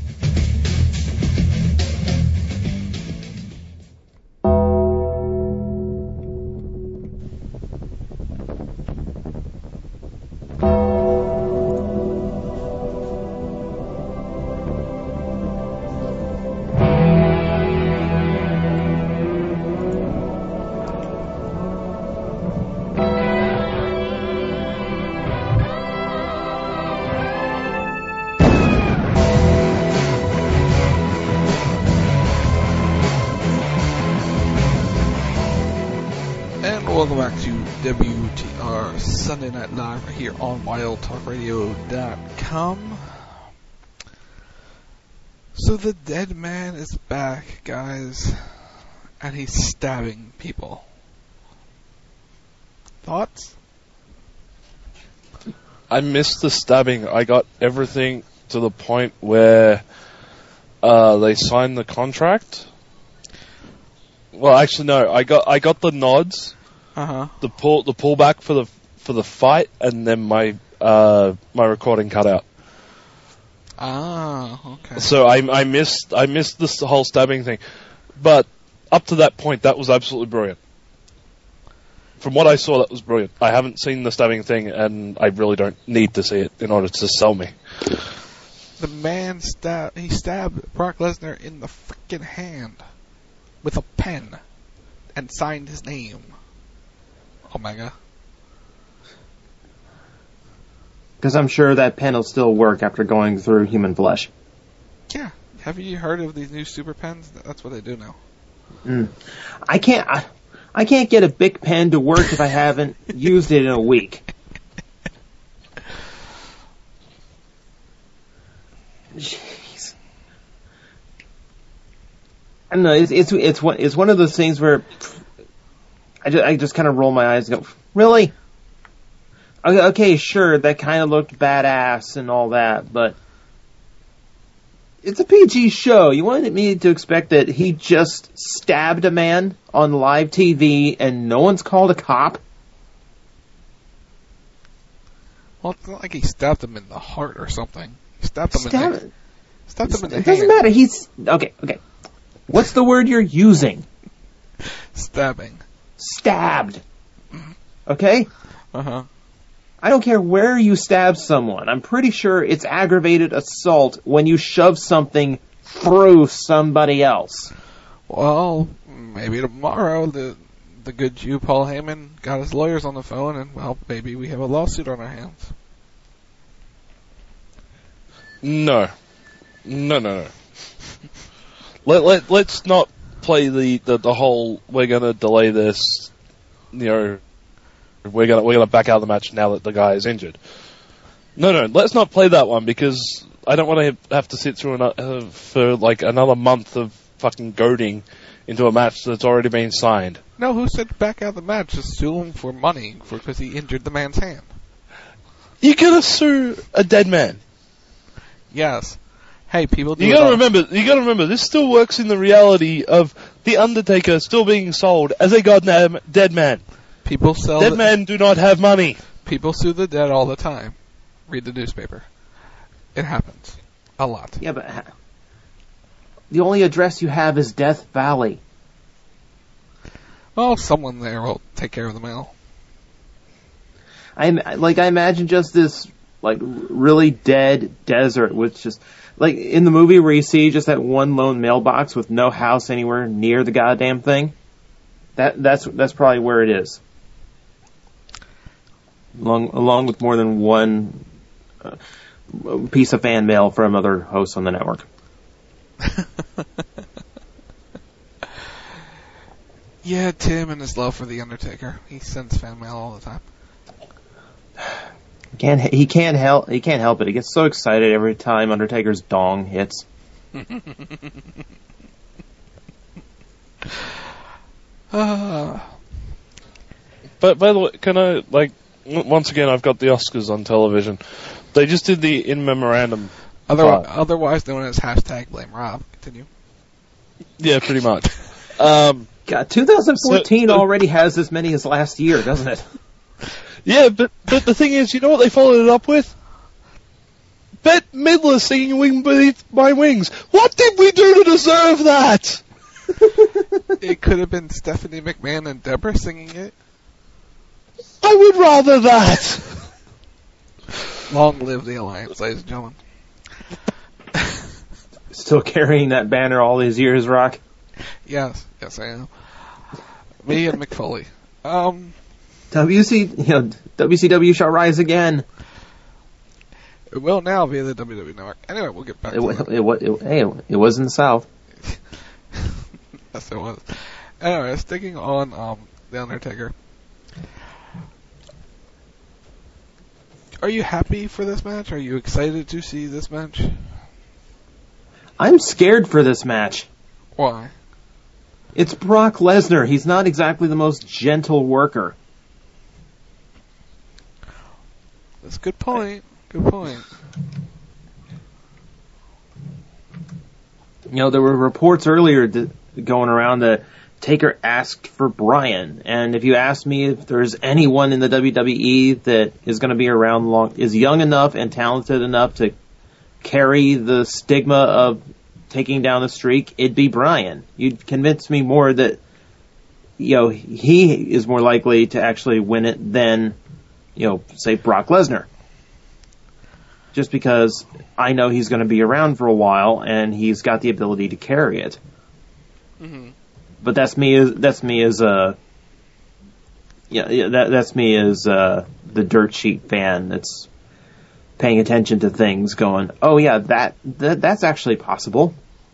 Speaker 11: Welcome back to W T R Sunday Night Live right here on wild talk radio dot com. So the dead man is back, guys, and he's stabbing people. Thoughts?
Speaker 10: I missed the stabbing. I got everything to the point where uh, they signed the contract. Well, actually, no. I got I got the nods.
Speaker 11: Uh-huh.
Speaker 10: The pull, the pullback for the for the fight, and then my uh, my recording cut out.
Speaker 11: Ah, okay.
Speaker 10: So I I missed I missed this whole stabbing thing, but up to that point, that was absolutely brilliant. From what I saw, that was brilliant. I haven't seen the stabbing thing, and I really don't need to see it in order to sell me.
Speaker 11: The man stabbed he stabbed Brock Lesnar in the freaking hand with a pen and signed his name. Omega.
Speaker 9: Because I'm sure that pen will still work after going through human flesh.
Speaker 11: Yeah. Have you heard of these new super pens? That's what they do now.
Speaker 9: Mm. I can't. I, I can't get a Bic pen to work if I haven't used it in a week. Jeez. I don't know. It's it's it's one it's one of those things where I just I just kind of roll my eyes and go, really? Okay, okay, sure, that kind of looked badass and all that, but it's a P G show. You wanted me to expect that he just stabbed a man on live T V and no one's called a cop?
Speaker 11: Well, it's not like he stabbed him in the heart or something. He stabbed him
Speaker 9: Stab
Speaker 11: in the Stabbed him in the
Speaker 9: It doesn't
Speaker 11: hand.
Speaker 9: matter. He's okay. Okay. What's the word you're using?
Speaker 11: Stabbing.
Speaker 9: Stabbed. Okay.
Speaker 11: Uh huh.
Speaker 9: I don't care where you stab someone. I'm pretty sure it's aggravated assault when you shove something through somebody else.
Speaker 11: Well, maybe tomorrow the the good Jew Paul Heyman got his lawyers on the phone, and well, maybe we have a lawsuit on our hands.
Speaker 10: No. No, no, no. let, let, let's not play the, the, the whole, we're gonna delay this, you know, we're gonna, we're gonna back out of the match now that the guy is injured. No, no, let's not play that one, because I don't want to have to sit through another, uh, for like another month of fucking goading into a match that's already been signed.
Speaker 11: No, who said back out of the match? Just sue him for money for because he injured the man's hand.
Speaker 10: You gotta sue a dead man.
Speaker 11: Yes. Hey, people do
Speaker 10: You
Speaker 11: it
Speaker 10: gotta
Speaker 11: all-
Speaker 10: remember, you gotta remember, this still works in the reality of The Undertaker still being sold as a goddamn dead man.
Speaker 11: People sell
Speaker 10: Dead
Speaker 11: the-
Speaker 10: men do not have money.
Speaker 11: People sue the dead all the time. Read the newspaper. It happens. A lot.
Speaker 9: Yeah, but ha- the only address you have is Death Valley.
Speaker 11: Well, someone there will take care of the mail.
Speaker 9: I like I imagine just this like really dead desert with just like in the movie where you see just that one lone mailbox with no house anywhere near the goddamn thing. That that's that's probably where it is. Along along with more than one uh, piece of fan mail from other hosts on the network.
Speaker 11: Yeah, Tim and his love for The Undertaker. He sends fan mail all the time.
Speaker 9: Can't he can't help he can't help it. He gets so excited every time Undertaker's dong hits.
Speaker 11: uh,
Speaker 10: But by the way, can I, like, w- once again, I've got the Oscars on television. They just did the in memorandum.
Speaker 11: otherwise,
Speaker 10: part.
Speaker 11: otherwise known as hashtag blame Rob. Continue.
Speaker 10: Yeah, pretty much. Um,
Speaker 9: God, twenty fourteen
Speaker 10: so- so-
Speaker 9: already has as many as last year, doesn't it?
Speaker 10: yeah, but, but the thing is, you know what they followed it up with? Bette Midler singing Wing Beneath My Wings. What did we do to deserve that?
Speaker 11: It could have been Stephanie McMahon and Deborah singing it.
Speaker 10: I would rather that.
Speaker 11: Long live the Alliance, ladies and gentlemen.
Speaker 9: Still carrying that banner all these years, Rock.
Speaker 11: Yes, yes I am. Me and McFoley. Um,
Speaker 9: W C, you know, W C W shall rise again.
Speaker 11: it will now via the W W E Network. Anyway, we'll get back
Speaker 9: It,
Speaker 11: to
Speaker 9: wa-
Speaker 11: it.
Speaker 9: it, wa- it, hey, it was in the South.
Speaker 11: Yes, it was. Anyway, sticking on um, The Undertaker. Are you happy for this match? Are you excited to see this match?
Speaker 9: I'm scared for this match.
Speaker 11: Why?
Speaker 9: It's Brock Lesnar. He's not exactly the most gentle worker.
Speaker 11: That's a good point. Good point.
Speaker 9: You know, there were reports earlier that, going around that Taker asked for Bryan, and if you ask me if there's anyone in the W W E that is going to be around long, is young enough and talented enough to carry the stigma of taking down the streak, it'd be Bryan. You'd convince me more that, you know, he is more likely to actually win it than, you know, say Brock Lesnar. Just because I know he's going to be around for a while and he's got the ability to carry it.
Speaker 11: Mm-hmm.
Speaker 9: But that's me as that's me as a yeah, yeah that that's me as uh, the dirt sheet fan that's paying attention to things, going, oh yeah, that, that that's actually possible.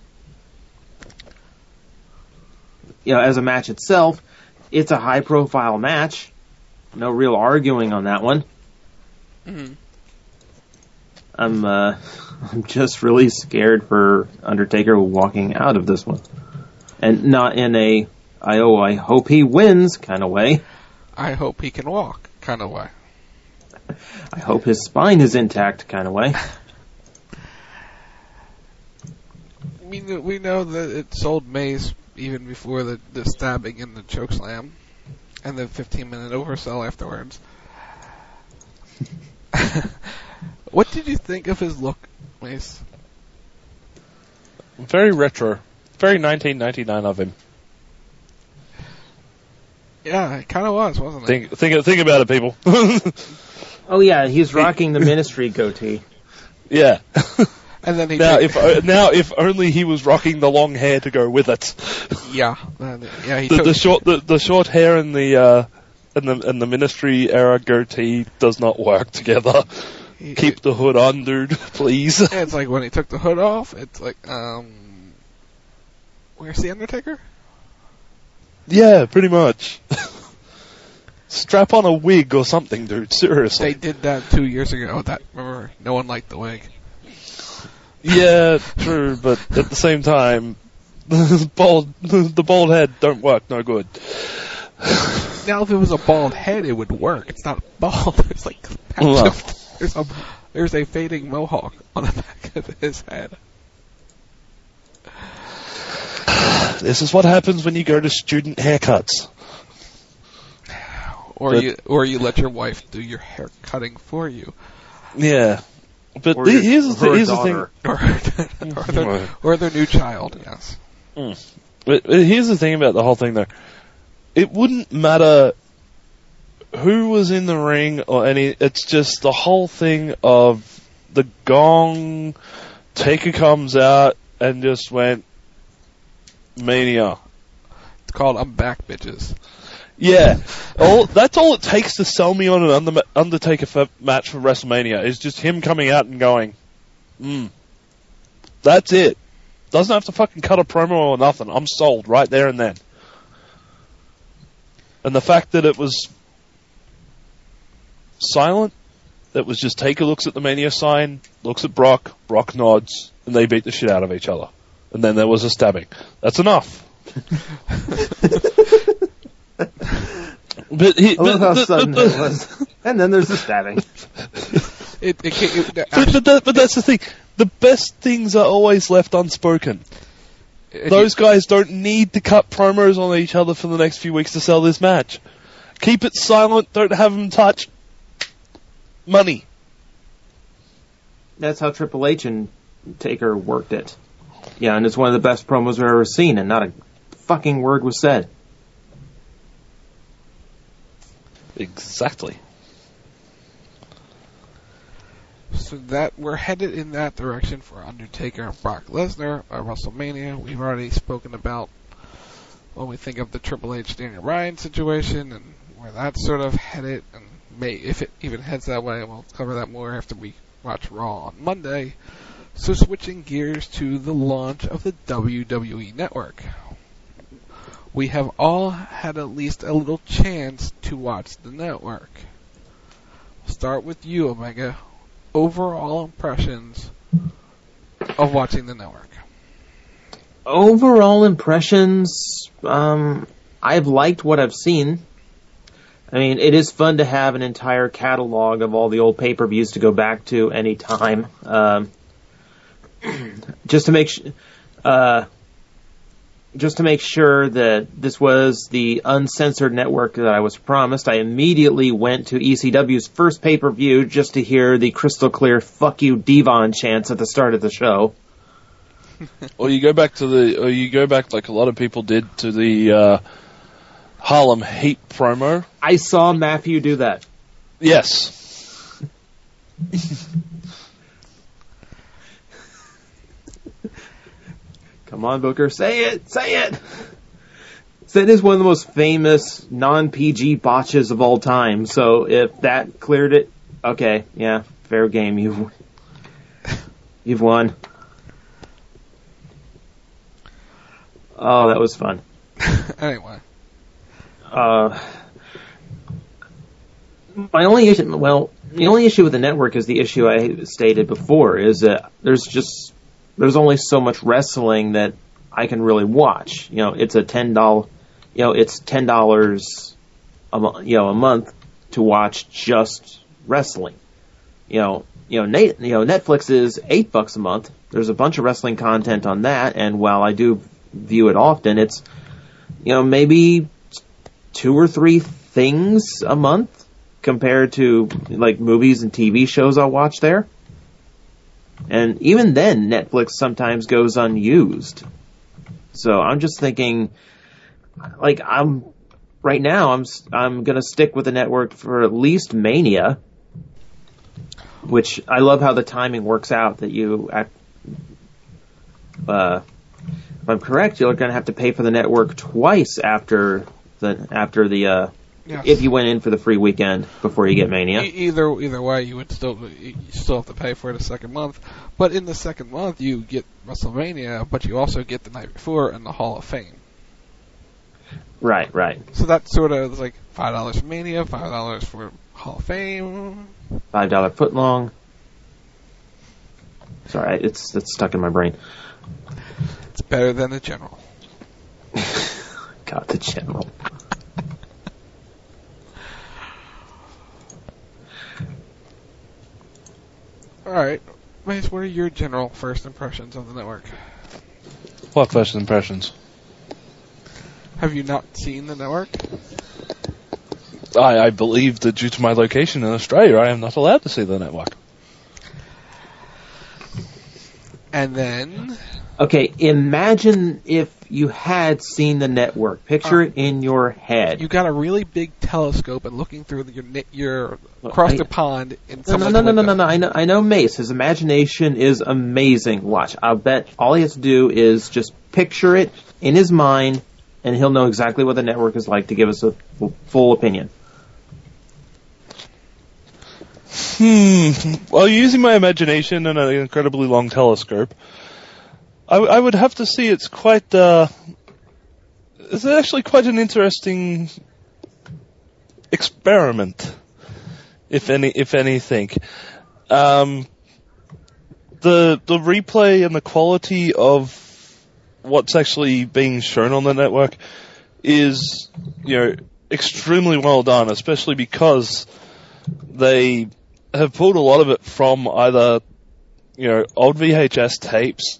Speaker 9: You know, as a match itself, it's a high profile match. No real arguing on that one.
Speaker 11: Mm-hmm.
Speaker 9: I'm uh, I'm just really scared for Undertaker walking out of this one, and not in a I oh I hope he wins kind of way.
Speaker 11: I hope he can walk kind of way.
Speaker 9: I hope his spine is intact kind of way.
Speaker 11: We know, we know that it sold Mace even before the, the stabbing and the chokeslam, and the fifteen minute oversell afterwards. What did you think of his look, Mace?
Speaker 10: Very retro. Very nineteen ninety-nine of him.
Speaker 11: Yeah, it kind of was, wasn't it?
Speaker 10: Think, think, think about it, people.
Speaker 9: Oh yeah, he's rocking the Ministry goatee.
Speaker 10: Yeah.
Speaker 11: And then he
Speaker 10: now,
Speaker 11: did-
Speaker 10: if uh, now, if only he was rocking the long hair to go with it.
Speaker 11: Yeah, uh, yeah. He
Speaker 10: the,
Speaker 11: took,
Speaker 10: the short, the, the short hair and the uh, and the and the Ministry era goatee does not work together.
Speaker 11: he,
Speaker 10: Keep the hood on, dude, please.
Speaker 11: It's like when he took the hood off. It's like, um, where's the Undertaker?
Speaker 10: Yeah, pretty much. Strap on a wig or something, dude. Seriously.
Speaker 11: They did that two years ago. That remember, no one liked the wig.
Speaker 10: Yeah, true, but at the same time, the bald, the bald head don't work. No good.
Speaker 11: Now, if it was a bald head, it would work. It's not bald. There's like a patch
Speaker 10: Well.
Speaker 11: of, there's a there's a fading mohawk on the back of his head.
Speaker 10: This is what happens when you go to student haircuts.
Speaker 11: Or
Speaker 10: But-
Speaker 11: you or you let your wife do your hair cutting for you.
Speaker 10: Yeah, but
Speaker 9: Or
Speaker 10: the,
Speaker 9: your-
Speaker 10: here's the
Speaker 9: her
Speaker 10: thi- here's the thing.
Speaker 9: daughter.
Speaker 11: Or, or, their, or their new child, yes.
Speaker 10: Mm. But, but here's the thing about the whole thing, though. It wouldn't matter who was in the ring or any. It's just the whole thing of the gong. Taker comes out and just went Mania.
Speaker 11: It's called I'm Back, bitches.
Speaker 10: Yeah, all, that's all it takes to sell me on an under, Undertaker f- match for WrestleMania is just him coming out and going, mm. That's it. Doesn't have to fucking cut a promo or nothing. I'm sold right there and then. And the fact that it was silent, that was just Taker looks at the Mania sign, looks at Brock, Brock nods, and they beat the shit out of each other. And then there was a stabbing. That's enough. But he,
Speaker 9: I love
Speaker 10: but
Speaker 9: how
Speaker 10: the-
Speaker 9: sudden
Speaker 10: but
Speaker 9: it
Speaker 10: the-
Speaker 9: was. And then there's the stabbing.
Speaker 11: It, it, can't- it,
Speaker 10: But, but, that, but that's the thing. The best things are always left unspoken.
Speaker 11: it-
Speaker 10: Those guys don't need to cut promos on each other for the next few weeks to sell this match. Keep it silent. Don't have them touch. Money.
Speaker 9: That's how Triple H and Taker worked it. Yeah, and it's one of the best promos I've ever seen, and not a fucking word was said.
Speaker 10: Exactly.
Speaker 11: So that we're headed in that direction for Undertaker and Brock Lesnar at WrestleMania. We've already spoken about when we think of the Triple H Daniel Bryan situation and where that's sort of headed, and may if it even heads that way, we'll cover that more after we watch Raw on Monday. So switching gears to the launch of the W W E Network. We have all had at least a little chance to watch the network. We'll start with you, Omega. Overall impressions of watching the network.
Speaker 9: Overall impressions, um, I've liked what I've seen. I mean, it is fun to have an entire catalog of all the old pay-per-views to go back to any time. Um, just to make sh- uh, just to make sure that this was the uncensored network that I was promised, I immediately went to E C W's first pay-per-view just to hear the crystal clear "fuck you, Devon" chants at the start of the show.
Speaker 10: Or you go back to the, or you go back like a lot of people did to the uh, Harlem Heat promo.
Speaker 9: I saw Matthew do that.
Speaker 10: Yes.
Speaker 9: Come on, Booker, say it, say it! That is one of the most famous non-P G botches of all time, so if that cleared it, okay, yeah, fair game, you've, you've won. Oh, that was fun.
Speaker 11: Anyway.
Speaker 9: Uh, my only issue, well, the only issue with the network is the issue I stated before, is that there's just, there's only so much wrestling that I can really watch. You know, it's a ten dollars, you know, it's ten dollars a mo- you know, a month to watch just wrestling. You know, you know, Nate, you know, Netflix is eight bucks a month. There's a bunch of wrestling content on that, and while I do view it often, it's, you know, maybe two or three things a month compared to, like, movies and T V shows I'll watch there. And even then, Netflix sometimes goes unused. So I'm just thinking, like, I'm, right now, I'm, I'm gonna stick with the network for at least Mania, which I love how the timing works out, that you, act, uh, if I'm correct, you're gonna have to pay for the network twice after the, after the, uh,
Speaker 11: Yes.
Speaker 9: if you went in for the free weekend before you get Mania.
Speaker 11: E- either either way, you would still you still have to pay for it a second month. But in the second month, you get WrestleMania, but you also get the night before and the Hall of Fame.
Speaker 9: Right, right.
Speaker 11: So that's sort of like five dollars for Mania, five dollars for Hall of Fame,
Speaker 9: Five dollar foot long. Sorry, it's it's stuck in my brain.
Speaker 11: It's better than the General.
Speaker 9: God, the General.
Speaker 11: Alright, Mace, what are your general first impressions of the network?
Speaker 10: What first impressions?
Speaker 11: Have you not seen the network?
Speaker 10: I, I believe that due to my location in Australia, I am not allowed to see the network.
Speaker 11: And then...
Speaker 9: Okay, imagine if you had seen the network. Picture
Speaker 11: Uh,
Speaker 9: it in your head.
Speaker 11: You got a really big telescope and looking through the, your ni- your across
Speaker 9: I-
Speaker 11: the pond in
Speaker 9: No, no,
Speaker 11: someone's
Speaker 9: no, no, no,
Speaker 11: window.
Speaker 9: no, no. I know, I know Mace. His imagination is amazing. Watch. I'll bet all he has to do is just picture it in his mind, and he'll know exactly what the network is like to give us a f- full opinion.
Speaker 10: Hmm. Well, using my imagination and an incredibly long telescope, I, w- I would have to see it's quite, uh, it's actually quite an interesting experiment, if any, if anything. Um, the, the replay and the quality of what's actually being shown on the network is, you know, extremely well done, especially because they have pulled a lot of it from either, you know, old V H S tapes,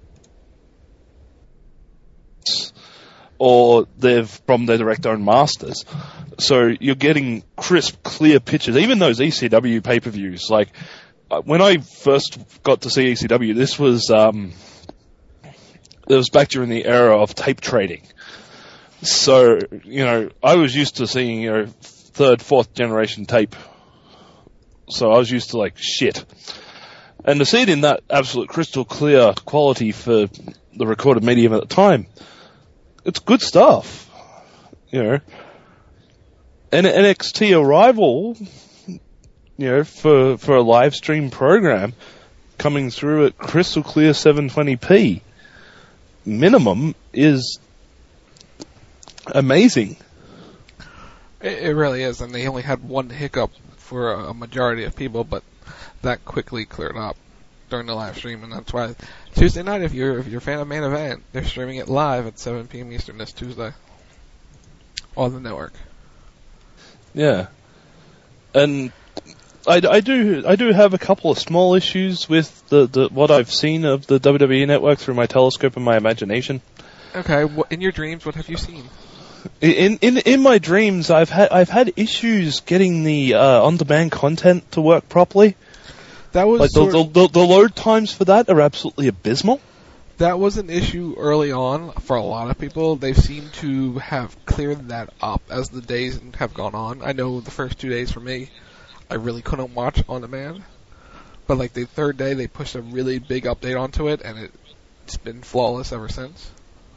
Speaker 10: or they've from their direct own masters. So you're getting crisp, clear pictures. Even those E C W pay-per-views, like uh, when I first got to see E C W, this was um, it was back during the era of tape trading. So you know, I was used to seeing, you know, third, fourth generation tape. So I was used to like shit. And to see it in that absolute crystal clear quality for the recorded medium at the time, it's good stuff. You know. And N X T Arrival, you know, for, for a live stream program coming through at crystal clear seven twenty p minimum is amazing.
Speaker 11: It, it really is, and they only had one hiccup for a, a majority of people, but that quickly cleared up during the live stream, and that's why Tuesday night, if you're if you're a fan of Main Event, they're streaming it live at seven p.m. Eastern this Tuesday on the network.
Speaker 10: Yeah, and I, I do I do have a couple of small issues with the, the what I've seen of the W W E network through my telescope and my imagination.
Speaker 11: Okay, wh- in your dreams, what have you seen?
Speaker 10: In in in my dreams, I've had I've had issues getting the uh, on-demand content to work properly.
Speaker 11: That was
Speaker 10: like the,
Speaker 11: sort
Speaker 10: the, the the load times for that are absolutely abysmal.
Speaker 11: That was an issue early on for a lot of people. They seem to have cleared that up as the days have gone on. I know the first two days for me, I really couldn't watch on demand. But like the third day, they pushed a really big update onto it, and it, it's been flawless ever since.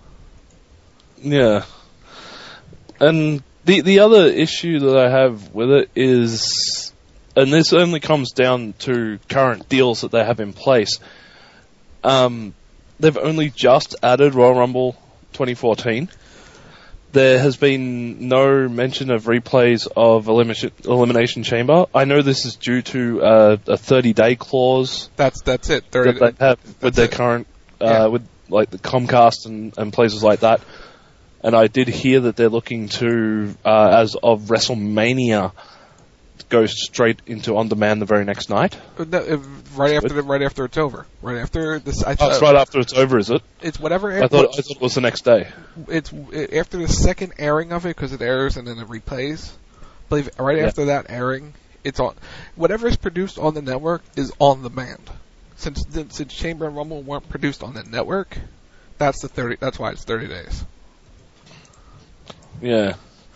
Speaker 10: Yeah. And the the other issue that I have with it is, and this only comes down to current deals that they have in place, um, they've only just added Royal Rumble twenty fourteen. there has been no mention of replays of Elimination, Elimination Chamber. I know this is due to uh, a thirty-day clause.
Speaker 11: That's that's it. thirty
Speaker 10: that they have with their it. current, uh,
Speaker 11: yeah.
Speaker 10: with like the Comcast and, and places like that. And I did hear that they're looking to, uh, as of WrestleMania, go straight into on demand the very next night.
Speaker 11: No, right after the, right after it's over. Right after this. I,
Speaker 10: oh, it's right after it's over, is it?
Speaker 11: It's whatever.
Speaker 10: I thought I thought it was the next day.
Speaker 11: It's after the second airing of it because it airs and then it replays. I believe right
Speaker 10: yeah.
Speaker 11: after that airing, it's on. Whatever is produced on the network is on demand. Since since Chamber and Rumble weren't produced on the network, that's the thirty. That's why it's thirty days.
Speaker 10: Yeah.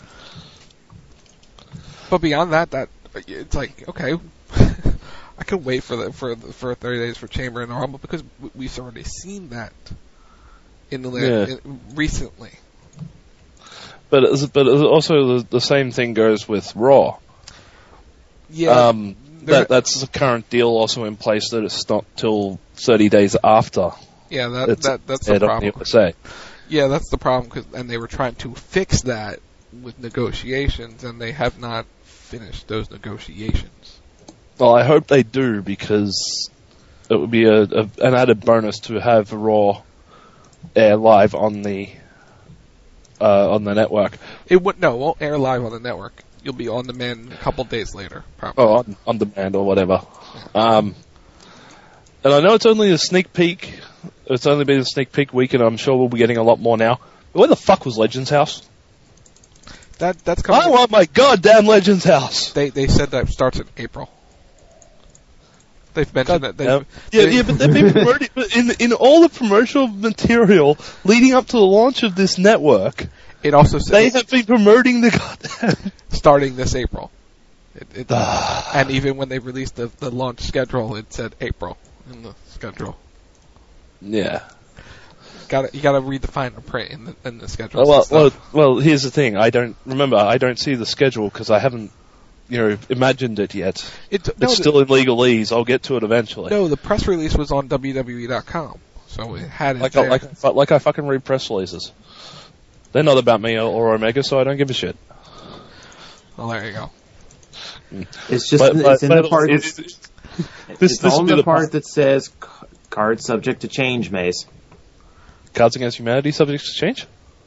Speaker 11: But beyond that, that it's like okay, I could wait for the for the, for thirty days for Chamber and Rumble because we've already seen that in the
Speaker 10: yeah.
Speaker 11: in, recently.
Speaker 10: But but also the, the same thing goes with Raw.
Speaker 11: Yeah.
Speaker 10: Um, that that's the current deal also in place that it's not till thirty days after.
Speaker 11: Yeah, that that that's the problem.
Speaker 10: Say.
Speaker 11: Yeah, that's the problem, cause, and they were trying to fix that with negotiations, and they have not finished those negotiations.
Speaker 10: Well, I hope they do, because it would be a, a an added bonus to have Raw air live on the uh, on the network.
Speaker 11: It would no, it won't air live on the network. You'll be on demand a couple days later, probably.
Speaker 10: Oh, on, on demand or whatever. Um, and I know it's only a sneak peek. It's only been a sneak peek week, and I'm sure we'll be getting a lot more now. But where the fuck was Legends House?
Speaker 11: That that's coming.
Speaker 10: I want my goddamn Legends House.
Speaker 11: They they said that starts in April. They've mentioned
Speaker 10: God,
Speaker 11: that.
Speaker 10: Yeah, yeah,
Speaker 11: they,
Speaker 10: yeah, but they've been promoting in in all the promotional material leading up to the launch of this network.
Speaker 11: It also says
Speaker 10: they have been promoting the goddamn
Speaker 11: starting this April. It, it, and even when they released the the launch schedule, it said April in the schedule.
Speaker 10: Yeah.
Speaker 11: Got you got to read the fine print in the in the schedule.
Speaker 10: Oh, well, well, well, here's the thing. I don't remember. I don't see the schedule because I haven't, you know, imagined it yet.
Speaker 11: It,
Speaker 10: it's
Speaker 11: no,
Speaker 10: still in legalese. I'll get to it eventually.
Speaker 11: No, the press release was on W W E dot com, so it had it
Speaker 10: like
Speaker 11: there.
Speaker 10: I, like, like I fucking read press releases. They're not about me or, or Omega, so I don't give a shit.
Speaker 11: Well, there you go.
Speaker 9: It's just
Speaker 10: but,
Speaker 9: it's
Speaker 10: but,
Speaker 9: in
Speaker 10: but
Speaker 9: the part.
Speaker 10: It,
Speaker 9: it's
Speaker 10: it,
Speaker 9: this,
Speaker 10: this
Speaker 9: all in the,
Speaker 10: the
Speaker 9: part,
Speaker 10: part
Speaker 9: that says c- cards subject to change, Mace.
Speaker 10: Cards Against Humanity subject to change?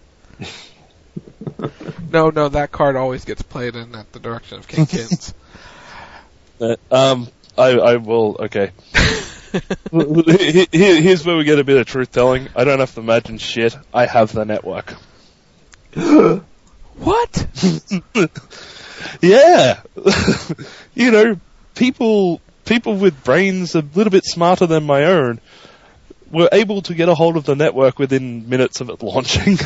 Speaker 11: no, no, that card always gets played in at the direction of King Kids.
Speaker 10: uh, um, I, I will. Okay. Here, here's where we get a bit of truth telling. I don't have to imagine shit. I have the network.
Speaker 11: What?
Speaker 10: Yeah. You know, people people with brains a little bit smarter than my own were able to get a hold of the network within minutes of it launching.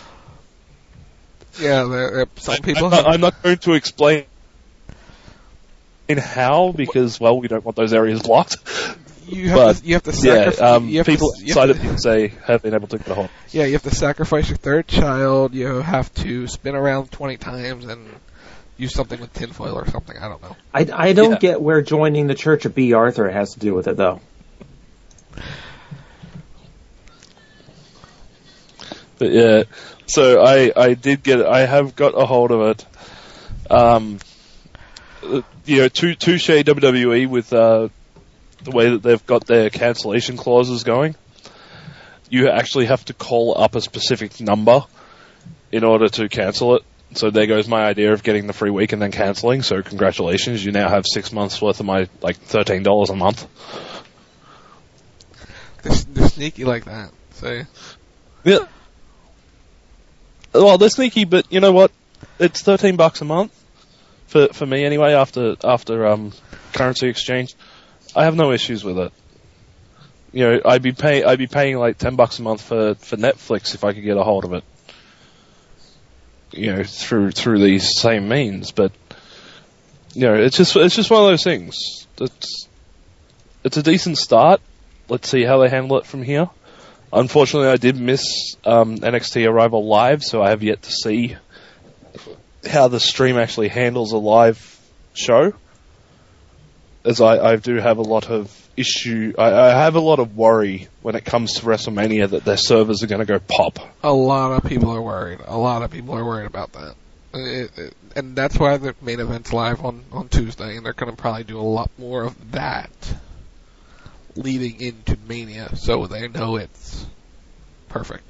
Speaker 11: Yeah, there, there, some people.
Speaker 10: I'm not, I'm not going to explain in how because, well, we don't want those areas blocked.
Speaker 11: You have
Speaker 10: but,
Speaker 11: to, you have to sacrifice.
Speaker 10: Yeah, um,
Speaker 11: you have
Speaker 10: people
Speaker 11: to,
Speaker 10: inside
Speaker 11: have
Speaker 10: of P S A have been able to get a hold.
Speaker 11: Yeah, you have to sacrifice your third child. You have to spin around twenty times and use something with tinfoil or something. I don't know.
Speaker 9: I, I don't
Speaker 10: yeah.
Speaker 9: get where joining the Church of B. Arthur has to do with it, though.
Speaker 10: But yeah, so I, I did get I have got a hold of it. Um, you know, to touche W W E with uh, the way that they've got their cancellation clauses going. You actually have to call up a specific number in order to cancel it. So there goes my idea of getting the free week and then cancelling. So congratulations, you now have six months worth of my like thirteen dollars a month.
Speaker 11: They're, they're sneaky like that. So
Speaker 10: yeah. Well, they're sneaky, but you know what? It's thirteen bucks a month for for me anyway. After after um currency exchange, I have no issues with it. You know, I'd be paying I'd be paying like ten bucks a month for, for Netflix if I could get a hold of it. You know, through through these same means, but you know, it's just it's just one of those things. It's it's a decent start. Let's see how they handle it from here. Unfortunately, I did miss um, N X T Arrival Live, so I have yet to see how the stream actually handles a live show. As I, I do have a lot of issue, I, I have a lot of worry when it comes to WrestleMania that their servers are going to go pop.
Speaker 11: A lot of people are worried. A lot of people are worried about that. It, it, and that's why the main event's live on, on Tuesday, and they're going to probably do a lot more of that leading into Mania, so they know it's perfect.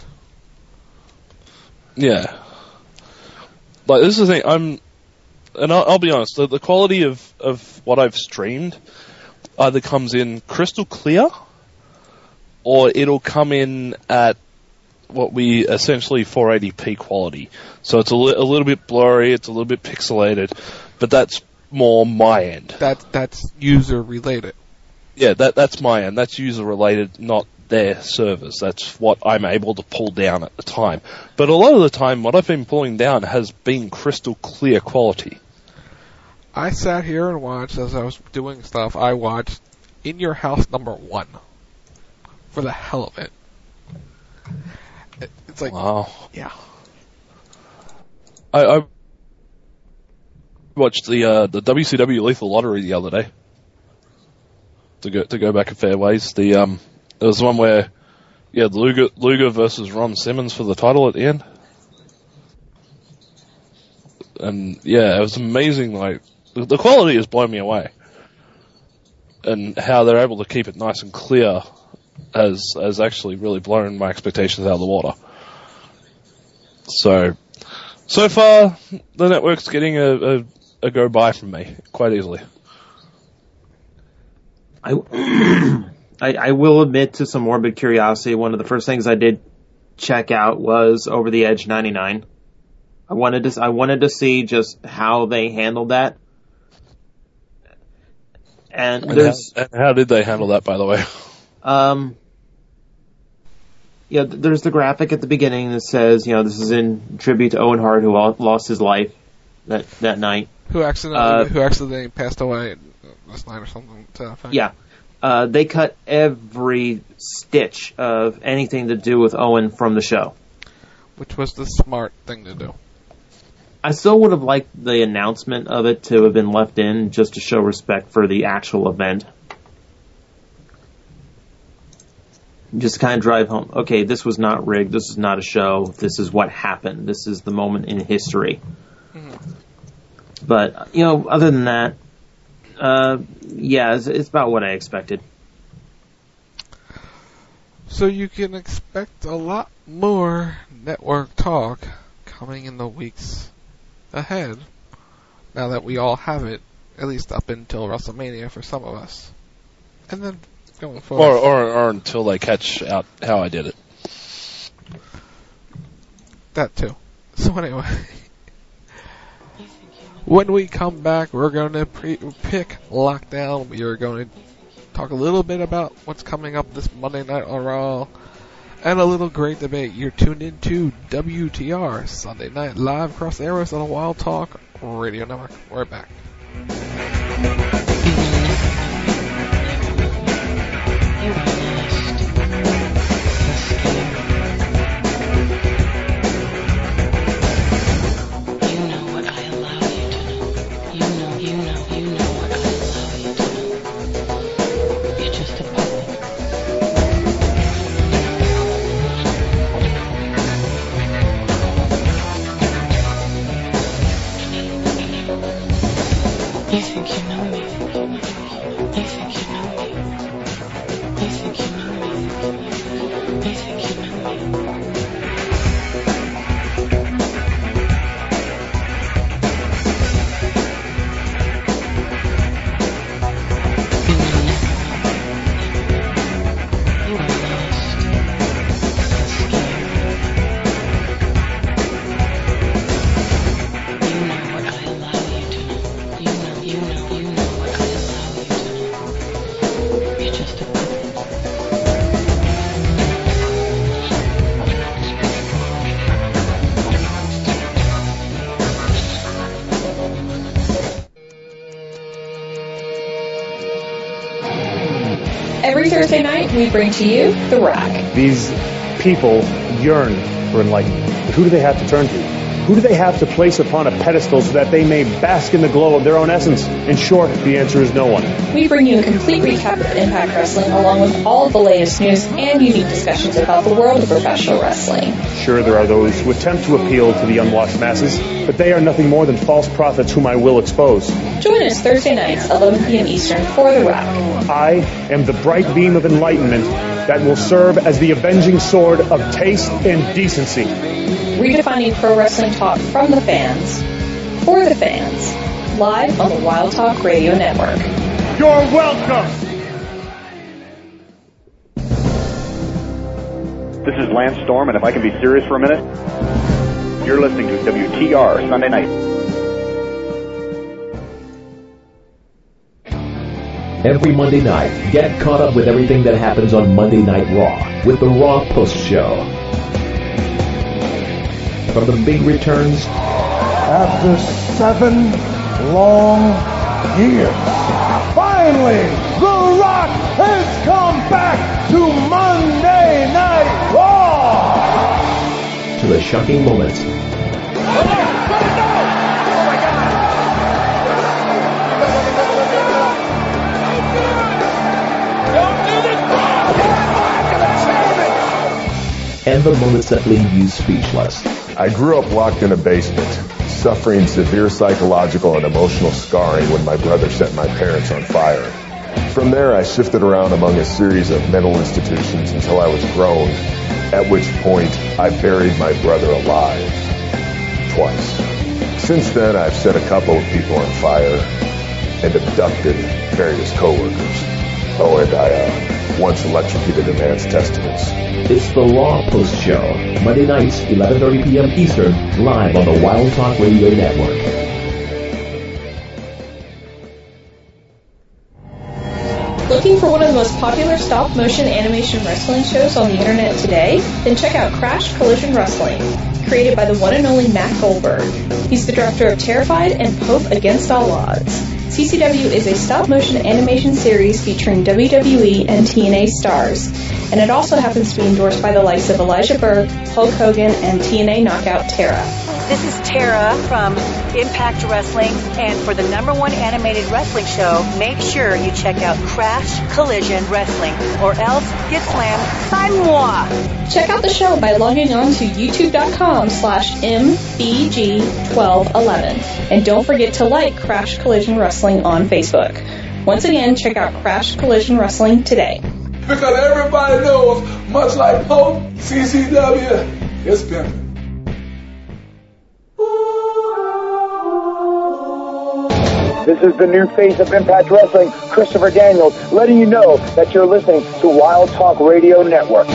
Speaker 10: Yeah. Like, this is the thing, I'm, and I'll, I'll be honest, the, the quality of, of what I've streamed either comes in crystal clear, or it'll come in at what we essentially four eighty p quality. So it's a, li- a little bit blurry, it's a little bit pixelated, but that's more my end.
Speaker 11: That, that's user related.
Speaker 10: Yeah, that that's my end. That's user related, not their servers. That's what I'm able to pull down at the time. But a lot of the time, what I've been pulling down has been crystal clear quality.
Speaker 11: I sat here and watched as I was doing stuff. I watched In Your House number one for the hell of it. it it's like,
Speaker 10: wow,
Speaker 11: yeah.
Speaker 10: I, I watched the uh, the W C W Lethal Lottery the other day. To go to go back a fair ways, the um, there was one where, yeah, Luger Luger versus Ron Simmons for the title at the end, and yeah, it was amazing. Like, the, the quality has blown me away, and how they're able to keep it nice and clear has has actually really blown my expectations out of the water. So, so far, the network's getting a, a, a go by from me quite easily.
Speaker 9: I, I, I will admit to some morbid curiosity, one of the first things I did check out was Over the Edge ninety-nine. I wanted to, I wanted to see just how they handled that. And,
Speaker 10: and
Speaker 9: there's...
Speaker 10: How, how did they handle that, by the way?
Speaker 9: Um, yeah, there's the graphic at the beginning that says, you know, this is in tribute to Owen Hart, who lost his life that, that night.
Speaker 11: Who accidentally, uh, who accidentally passed away last night or something. To that
Speaker 9: yeah. Uh, they cut every stitch of anything to do with Owen from the show.
Speaker 11: Which was the smart thing to do.
Speaker 9: I still would have liked the announcement of it to have been left in, just to show respect for the actual event. Just kind of drive home, okay, this was not rigged, this is not a show, this is what happened, this is the moment in history. Mm-hmm. But, you know, other than that, uh, yeah, it's, it's about what I expected.
Speaker 11: So you can expect a lot more network talk coming in the weeks ahead, now that we all have it, at least up until WrestleMania for some of us. And then going forward.
Speaker 10: Or, or, or until they catch out how I did it.
Speaker 11: That too. So anyway, when we come back, we're going to pre- pick Lockdown. We are going to talk a little bit about what's coming up this Monday night on Raw, and a little great debate. You're tuned into W T R Sunday Night Live across the airwaves on the Wild Talk Radio Network. We're back.
Speaker 15: Every Thursday night, we bring to you The Rack.
Speaker 16: These people yearn for enlightenment. Who do they have to turn to? Who do they have to place upon a pedestal so that they may bask in the glow of their own essence? In short, the answer is no one.
Speaker 15: We bring you a complete recap of Impact Wrestling along with all of the latest news and unique discussions about the world of professional wrestling.
Speaker 16: Sure, there are those who attempt to appeal to the unwashed masses, but they are nothing more than false prophets whom I will expose.
Speaker 15: Join us Thursday nights, eleven p.m. Eastern, for The Wrap.
Speaker 16: I am the bright beam of enlightenment that will serve as the avenging sword of taste and decency.
Speaker 15: Redefining pro wrestling talk from the fans, for the fans, live on the Wild Talk Radio Network.
Speaker 14: You're welcome!
Speaker 17: This is Lance Storm, and if I can be serious for a minute, you're listening to W T R Sunday Night.
Speaker 1: Every Monday night, get caught up with everything that happens on Monday Night Raw with the Raw Post Show. From the big returns,
Speaker 4: After seven long years, finally, The Rock has come back to Monday Night Raw!
Speaker 1: to the shocking moments, and the moments that leave you speechless.
Speaker 5: I grew up locked in a basement, suffering severe psychological and emotional scarring when my brother set my parents on fire. From there, I shifted around among a series of mental institutions until I was grown, at which point I buried my brother alive. Twice. Since then, I've set a couple of people on fire and abducted various coworkers. Oh, and I uh, once electrocuted a man's testicles.
Speaker 1: It's the Raw Post Show, Monday nights, eleven thirty p.m. Eastern, live on the Wild Talk Radio Network.
Speaker 15: Looking for one of the most popular stop-motion animation wrestling shows on the internet today? Then check out Crash Collision Wrestling, created by the one and only Matt Goldberg. He's the director of Terrified and Pope Against All Odds. C C W is a stop-motion animation series featuring W W E and T N A stars, and it also happens to be endorsed by the likes of Elijah Burke, Hulk Hogan, and T N A knockout Tara.
Speaker 18: This is Tara from Impact Wrestling, and for the number one animated wrestling show, make sure you check out Crash Collision Wrestling, or else get slammed by moi.
Speaker 15: Check out the show by logging on to youtube.com slash mbg1211, and don't forget to like Crash Collision Wrestling on Facebook. Once again, check out Crash Collision Wrestling today.
Speaker 19: Because everybody knows, much like Pope, C C W is pimping.
Speaker 4: This is the new face of Impact Wrestling, Christopher Daniels, letting you know that you're listening to Wild Talk Radio Network.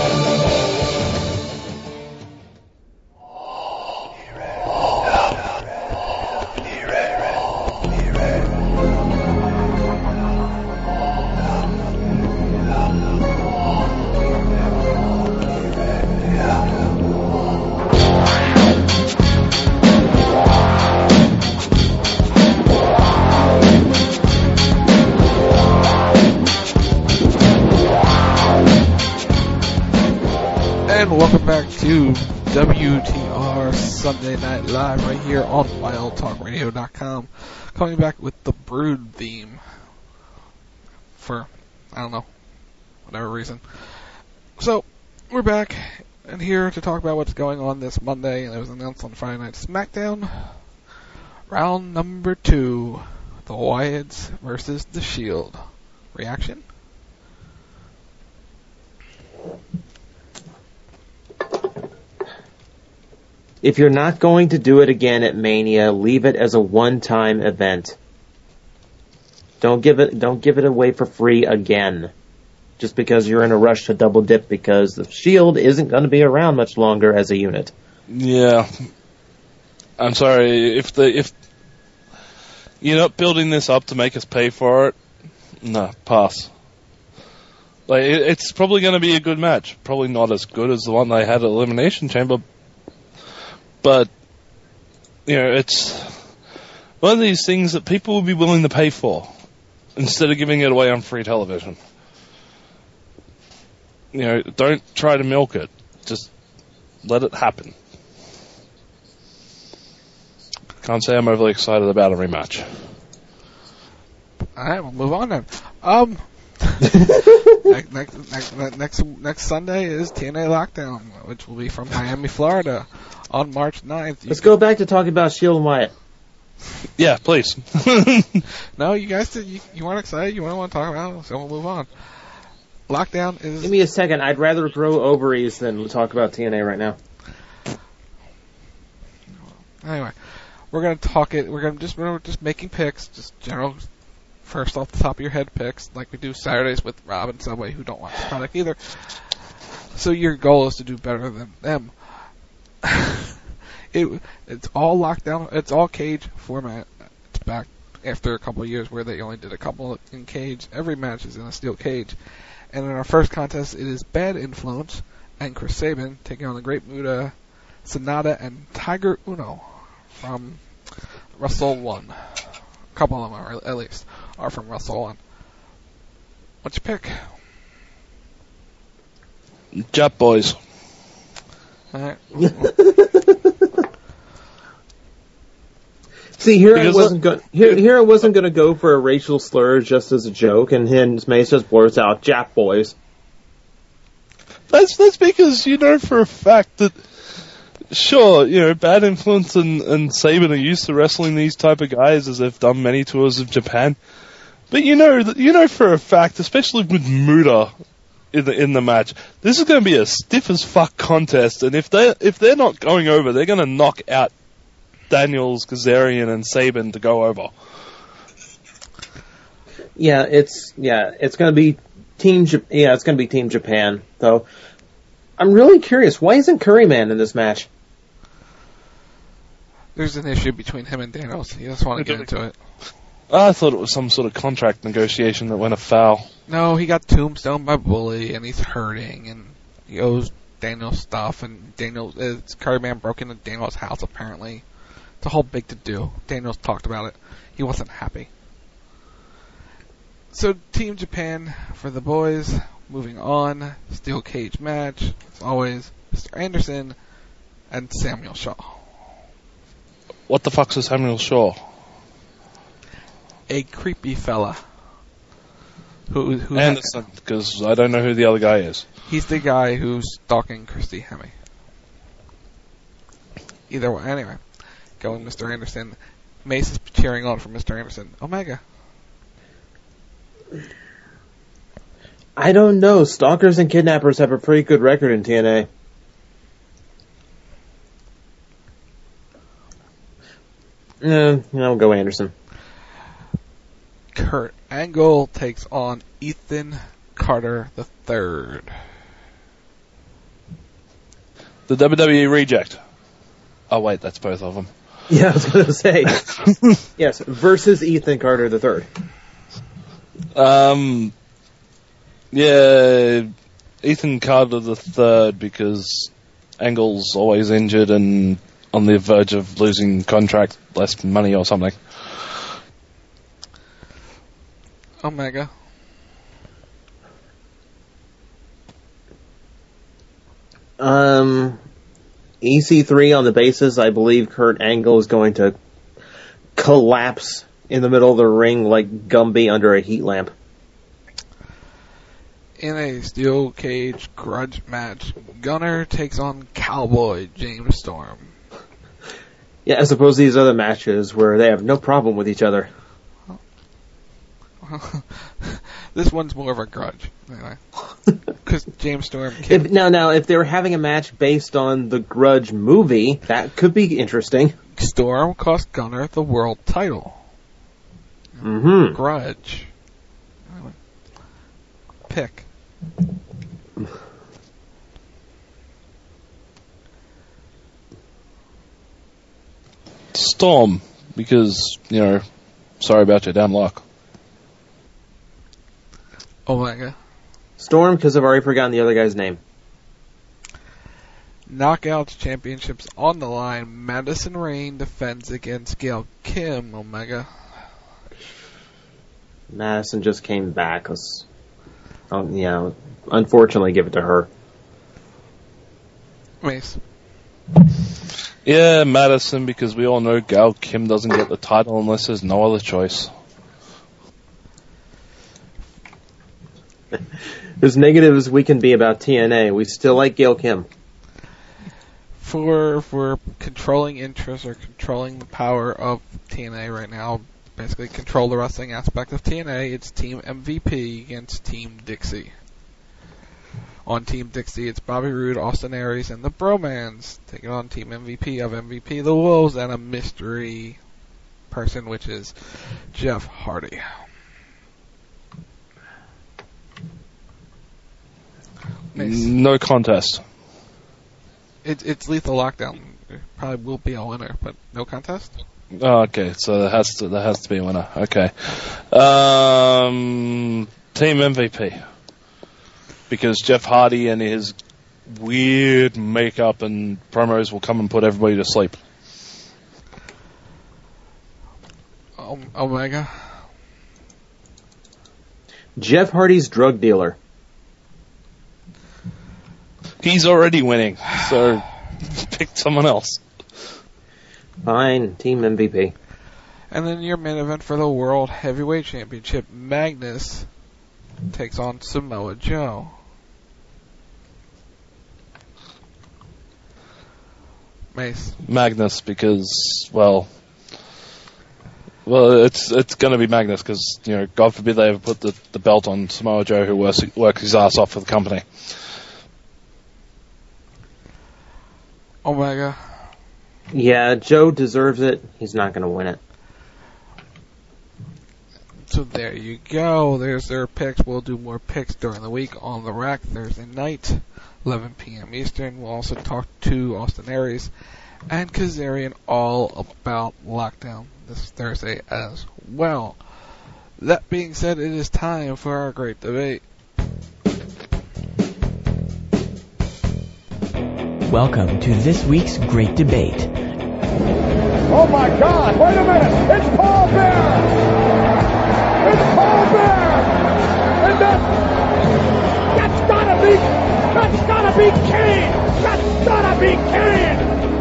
Speaker 11: Welcome back to W T R Sunday Night Live right here on wild talk radio dot com. Coming back with the Brood theme for, I don't know, whatever reason. So, we're back and here to talk about what's going on this Monday, and it was announced on Friday Night SmackDown. Round number two, the Wyatts versus The Shield. Reaction?
Speaker 9: If you're not going to do it again at Mania, leave it as a one-time event. Don't give it, don't give it away for free again. Just because you're in a rush to double dip because the Shield isn't going to be around much longer as a unit.
Speaker 10: Yeah. I'm sorry, if the, if you're not building this up to make us pay for it, no, pass. Like, it, it's probably going to be a good match. Probably not as good as the one they had at Elimination Chamber. But, you know, it's one of these things that people will be willing to pay for instead of giving it away on free television. You know, don't try to milk it. Just let it happen. Can't say I'm overly excited about a rematch.
Speaker 11: All right, we'll move on then. Um, next, next, next, next, next Sunday is T N A Lockdown, which will be from Miami, Florida, on March ninth. You
Speaker 9: Let's go back to talking about Shield and Wyatt.
Speaker 10: Yeah, please.
Speaker 11: No, you guys did, you, you weren't excited. You don't want to talk about it, so we'll move on. Lockdown is...
Speaker 9: Give me a second. I'd rather throw ovaries than talk about T N A right now.
Speaker 11: Anyway, we're gonna talk it. We're gonna just we're just making picks, just general, first off the top of your head picks, like we do Saturdays with Rob and Subway, who don't watch the product either. So your goal is to do better than them. it it's all lockdown. It's all cage format. It's back after a couple of years where they only did a couple in cage. Every match is in a steel cage. And in our first contest, it is Bad Influence and Chris Sabin taking on the Great Muta, Sonata, and Tiger Uno from Wrestle One. A couple of them are, at least, are from Wrestle One. What's your pick?
Speaker 10: Jap Boys.
Speaker 11: Alright.
Speaker 9: See, here
Speaker 10: Because
Speaker 9: I wasn't going. Here, here I wasn't going to go for a racial slur just as a joke, and then Mace just blurts out "Jap Boys."
Speaker 10: That's that's because you know for a fact that, sure, you know, Bad Influence and, and Sabin are used to wrestling these type of guys as they've done many tours of Japan. But you know, that you know for a fact, especially with Muta in the in the match, this is going to be a stiff as fuck contest. And if they if they're not going over, they're going to knock out Daniels, Kazarian, and Sabin to go over.
Speaker 9: Yeah, it's yeah, it's going to be Team. J- yeah, it's going to be Team Japan. Though, I'm really curious. Why isn't Curryman in this match?
Speaker 11: There's an issue between him and Daniels. He doesn't want to get into it.
Speaker 10: I thought it was some sort of contract negotiation that went afoul.
Speaker 11: No, he got tombstone by Bully, and he's hurting, and he owes Daniels stuff, and Daniels, uh, Curryman broke into Daniels' house, apparently. It's a whole big to-do. Daniels talked about it. He wasn't happy. So, Team Japan for the boys. Moving on. Steel cage match. As always, Mister Anderson and Samuel Shaw.
Speaker 10: What the fuck's a Samuel Shaw?
Speaker 11: A creepy fella. Who, who
Speaker 10: Anderson, because I don't know who the other guy is.
Speaker 11: He's the guy who's stalking Christy Hemme. Either way, anyway. Going Mister Anderson. Mace is cheering on for Mister Anderson. Omega.
Speaker 9: I don't know. Stalkers and kidnappers have a pretty good record in T N A. Eh, I'll go Anderson.
Speaker 11: Kurt Angle takes on Ethan Carter the Third.
Speaker 10: The W W E Reject. Oh wait, that's both of them.
Speaker 9: Yeah, I was going to say. Yes, versus Ethan Carter the Third.
Speaker 10: Um, yeah, Ethan Carter the Third, because Angle's always injured and on the verge of losing contract, less money or something.
Speaker 11: Omega.
Speaker 9: Um, E C three on the basis I believe Kurt Angle is going to collapse in the middle of the ring like Gumby under a heat lamp.
Speaker 11: In a steel cage grudge match, Gunner takes on Cowboy James Storm.
Speaker 9: Yeah, as opposed to these other matches where they have no problem with each other.
Speaker 11: This one's more of a grudge, anyway. Because James Storm...
Speaker 9: If, now, now, if they were having a match based on the Grudge movie, that could be interesting.
Speaker 11: Storm cost Gunner the world title.
Speaker 9: Mm-hmm.
Speaker 11: Grudge. Anyway. Pick.
Speaker 10: Storm, because, you know, sorry about your damn luck.
Speaker 11: Omega.
Speaker 9: Storm, because I've already forgotten the other guy's name.
Speaker 11: Knockouts championships on the line. Madison Rain defends against Gail Kim. Omega.
Speaker 9: Madison just came back. Let's, oh, yeah, unfortunately, give it to her.
Speaker 11: Mace.
Speaker 10: Yeah, Madison, because we all know Gail Kim doesn't get the title unless there's no other choice.
Speaker 9: As negative as we can be about T N A, we still like Gail Kim.
Speaker 11: For for controlling interest or controlling the power of T N A right now, basically control the wrestling aspect of T N A, it's Team M V P against Team Dixie. On Team Dixie, it's Bobby Roode, Austin Aries, and the Bromans taking on Team M V P of M V P, the Wolves, and a mystery person, which is Jeff Hardy. Nice.
Speaker 10: No contest.
Speaker 11: It, it's Lethal Lockdown. There probably will be a winner, but no contest?
Speaker 10: Oh, okay, so there has to there has to be a winner. Okay. Um, Team M V P. Because Jeff Hardy and his weird makeup and promos will come and put everybody to sleep.
Speaker 11: Um, Omega.
Speaker 9: Jeff Hardy's drug dealer.
Speaker 10: He's already winning, so pick someone else.
Speaker 9: Fine, Team M V P.
Speaker 11: And then your main event for the World Heavyweight Championship, Magnus takes on Samoa Joe. Mace.
Speaker 10: Magnus, because, well, well, it's it's going to be Magnus, because, you know, God forbid they ever put the, the belt on Samoa Joe, who works, works his ass off for the company.
Speaker 11: Omega.
Speaker 9: Yeah, Joe deserves it. He's not going to win it.
Speaker 11: So there you go. There's their picks. We'll do more picks during the week on the rack Thursday night, eleven p.m. Eastern. We'll also talk to Austin Aries and Kazarian all about Lockdown this Thursday as well. That being said, it is time for our great debate.
Speaker 20: Welcome to this week's Great Debate.
Speaker 4: Oh my God, wait a minute, it's Paul Bearer! It's Paul Bearer! And that, that's gotta be, that's gotta be Kane! That's gotta be Kane!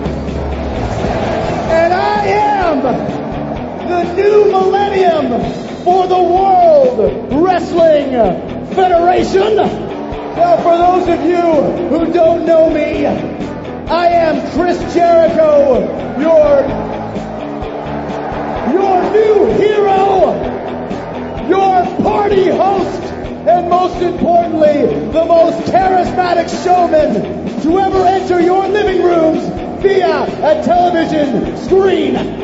Speaker 4: And I am the new millennium for the World Wrestling Federation. Now for those of you who don't know me, I am Chris Jericho, your, your new hero, your party host, and most importantly, the most charismatic showman to ever enter your living rooms via a television screen.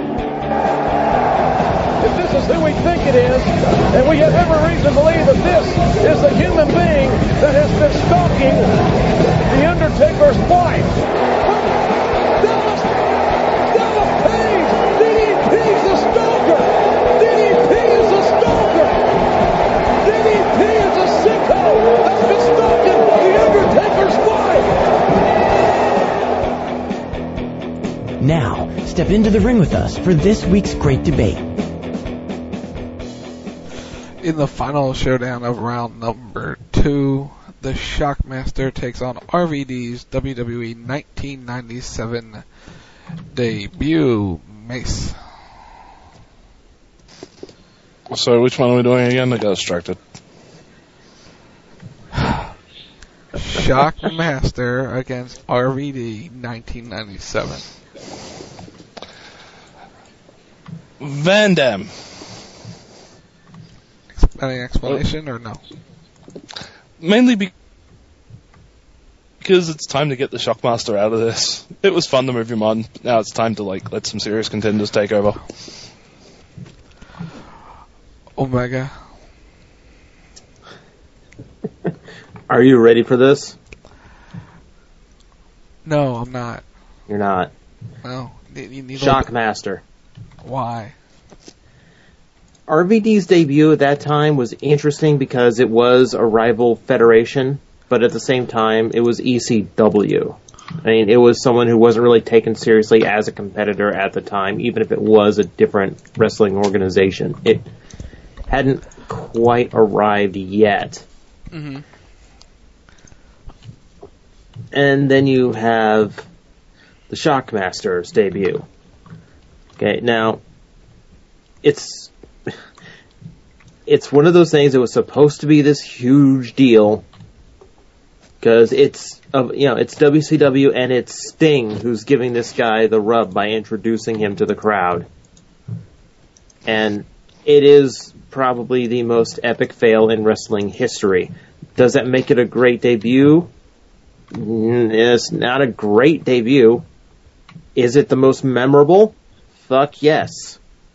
Speaker 4: If this is who we think it is, and we have every reason to believe that this is the human being that has been stalking The Undertaker's wife. Dallas, Dallas Page, D D P is a stalker. D D P is a stalker. D D P is a sicko that's been stalking The Undertaker's wife.
Speaker 20: Now, step into the ring with us for this week's Great Debate.
Speaker 11: In the final showdown of round number two, the Shockmaster takes on R V D's W W E nineteen ninety-seven debut, Mace.
Speaker 10: So which one are we doing again? I got distracted.
Speaker 11: Shockmaster against R V D nineteen ninety-seven.
Speaker 10: Van Dam.
Speaker 11: Any explanation or no?
Speaker 10: Mainly be- because it's time to get the Shockmaster out of this. It was fun to move him on. Now it's time to like let some serious contenders take over.
Speaker 11: Omega.
Speaker 9: Are you ready for this?
Speaker 11: No, I'm not.
Speaker 9: You're not.
Speaker 11: No. You, you need
Speaker 9: Shockmaster.
Speaker 11: Why?
Speaker 9: R V D's debut at that time was interesting because it was a rival federation, but at the same time, it was E C W. I mean, it was someone who wasn't really taken seriously as a competitor at the time, even if it was a different wrestling organization. It hadn't quite arrived yet.
Speaker 11: Mm-hmm.
Speaker 9: And then you have the Shockmaster's debut. Okay, now, it's it's one of those things that was supposed to be this huge deal, because it's, uh, you know, it's W C W and it's Sting who's giving this guy the rub by introducing him to the crowd. And it is probably the most epic fail in wrestling history. Does that make it a great debut? It's not a great debut. Is it the most memorable? Fuck yes.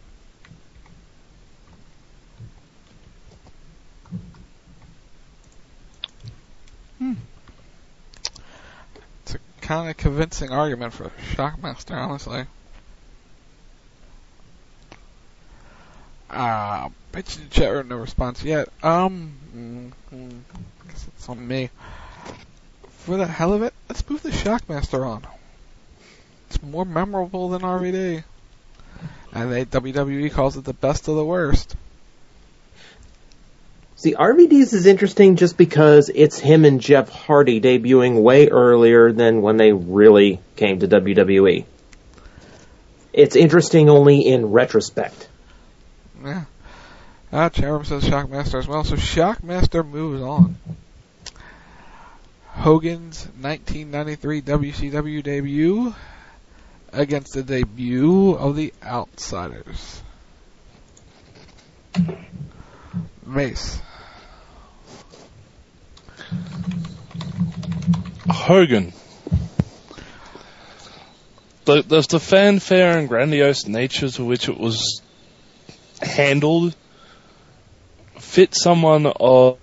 Speaker 11: Hmm. It's a kind of convincing argument for Shockmaster, honestly. Ah, uh, bitch in the chat room, no response yet. Um, mm, mm, I guess it's on me. For the hell of it, let's move the Shockmaster on. It's more memorable than R V D. And they, W W E calls it the best of the worst.
Speaker 9: See, R V D's is interesting just because it's him and Jeff Hardy debuting way earlier than when they really came to W W E. It's interesting only in retrospect.
Speaker 11: Yeah. Ah, Chairman says Shockmaster as well. So Shockmaster moves on. Hogan's nineteen ninety-three W C W debut against the debut of the Outsiders. Mace.
Speaker 10: Hogan. The, there's the fanfare and grandiose nature to which it was handled fit someone of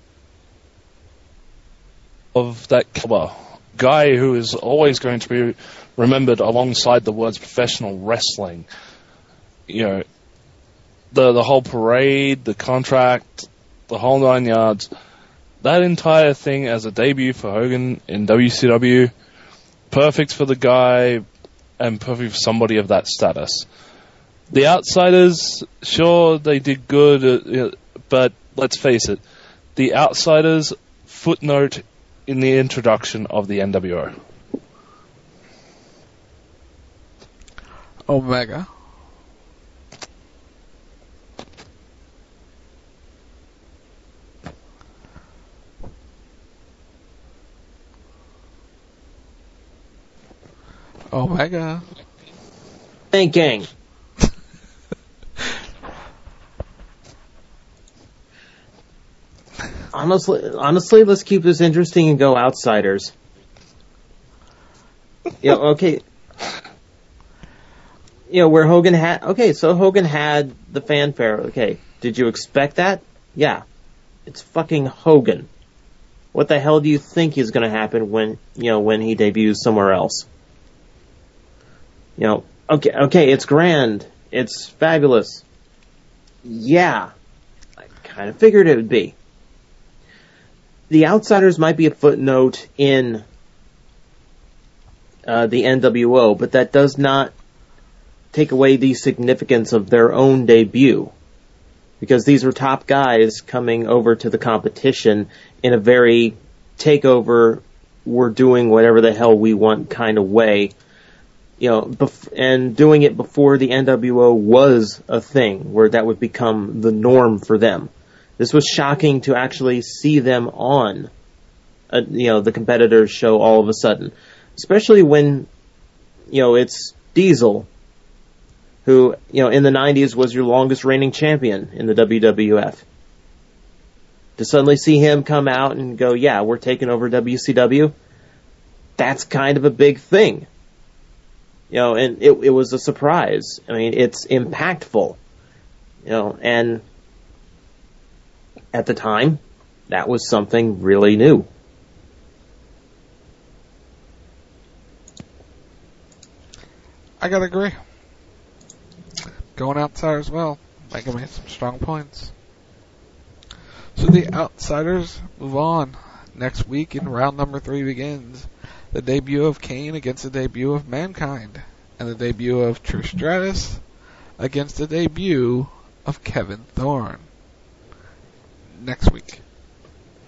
Speaker 10: of that caliber. Guy who is always going to be remembered alongside the words professional wrestling. You know, the the whole parade, the contract, the whole nine yards. That entire thing as a debut for Hogan in W C W, perfect for the guy and perfect for somebody of that status. The Outsiders, sure, they did good, uh, but let's face it, the Outsiders footnote in the introduction of the N W O.
Speaker 11: Omega. Omega.
Speaker 9: Thinking. honestly, honestly, let's keep this interesting and go Outsiders. Yeah, okay. You know, where Hogan had... Okay, so Hogan had the fanfare. Okay, did you expect that? Yeah. It's fucking Hogan. What the hell do you think is going to happen when, you know, when he debuts somewhere else? You know, okay, okay, it's grand. It's fabulous. Yeah. I kind of figured it would be. The Outsiders might be a footnote in uh, the N W O, but that does not take away the significance of their own debut. Because these were top guys coming over to the competition in a very takeover, we're doing whatever the hell we want kind of way. You know, bef- and doing it before the N W O was a thing, where that would become the norm for them. This was shocking to actually see them on, a, you know, the competitors' show all of a sudden. Especially when, you know, it's Diesel, who, you know, in the nineties was your longest reigning champion in the W W F. To suddenly see him come out and go, yeah, we're taking over W C W, that's kind of a big thing. You know, and it, it was a surprise. I mean, it's impactful. You know, and at the time, that was something really new.
Speaker 11: I gotta agree. Going outside as well. Mega made some strong points. So the Outsiders move on. Next week in round number three begins the debut of Kane against the debut of Mankind, and the debut of Trish Stratus against the debut of Kevin Thorne. Next week.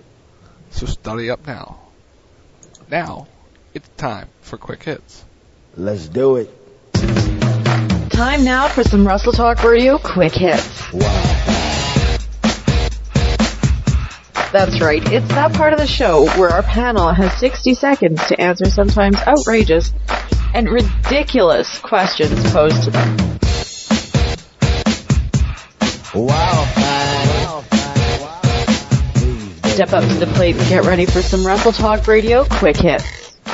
Speaker 11: So study up now. Now, it's time for quick hits.
Speaker 21: Let's do it.
Speaker 22: Time now for some Wrestle Talk Radio quick hits.
Speaker 21: Wow.
Speaker 22: That's right, it's that part of the show where our panel has sixty seconds to answer sometimes outrageous and ridiculous questions posed to them.
Speaker 21: Wow.
Speaker 22: Step up to the plate and get ready for some Wrestle Talk Radio quick hits.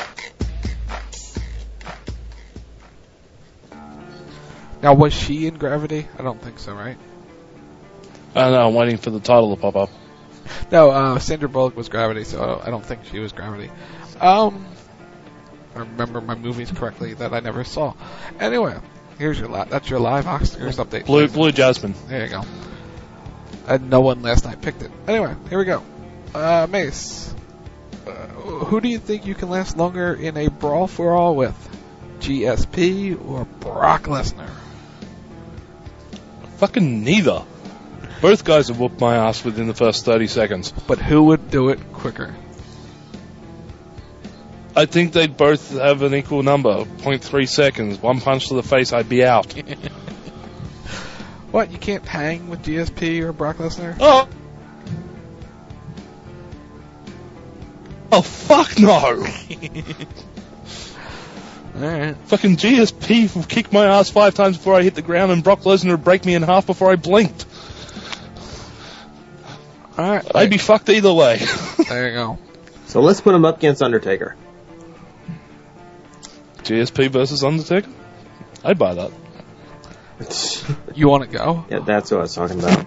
Speaker 11: Now, was she in Gravity? I don't think so, right?
Speaker 10: I know, I'm waiting for the title to pop up.
Speaker 11: No, uh, Sandra Bullock was Gravity, so I don't think she was Gravity. Um, I remember my movies correctly that I never saw. Anyway, here's your li- that's your live Oscars update.
Speaker 10: Blue, Blue Jasmine.
Speaker 11: There you go. And no one last night picked it. Anyway, here we go. Uh, Mace, uh, who do you think you can last longer in a brawl for all with? G S P or Brock Lesnar?
Speaker 10: Fucking neither. Both guys have whooped my ass within the first thirty seconds.
Speaker 11: But who would do it quicker?
Speaker 10: I think they'd both have an equal number, zero point three seconds. One punch to the face, I'd be out.
Speaker 11: What, you can't hang with G S P or Brock Lesnar?
Speaker 10: Oh! Oh, fuck no!
Speaker 11: Alright.
Speaker 10: Fucking G S P kicked my ass five times before I hit the ground, and Brock Lesnar would break me in half before I blinked.
Speaker 11: Alright.
Speaker 10: I'd be fucked either way.
Speaker 11: There you go.
Speaker 9: So let's put him up against Undertaker.
Speaker 10: G S P versus Undertaker? I'd buy that.
Speaker 11: You want to go?
Speaker 9: Yeah, that's what I was talking about.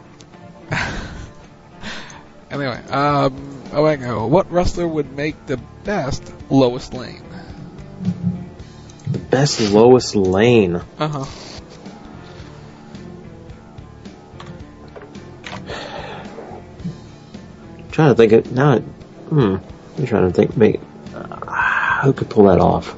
Speaker 11: Anyway, um, oh, I go. What wrestler would make the best Lois Lane?
Speaker 9: The best Lois Lane.
Speaker 11: Uh huh.
Speaker 9: I'm trying to think of now. Hmm. I'm trying to think. Make uh, who could pull that off?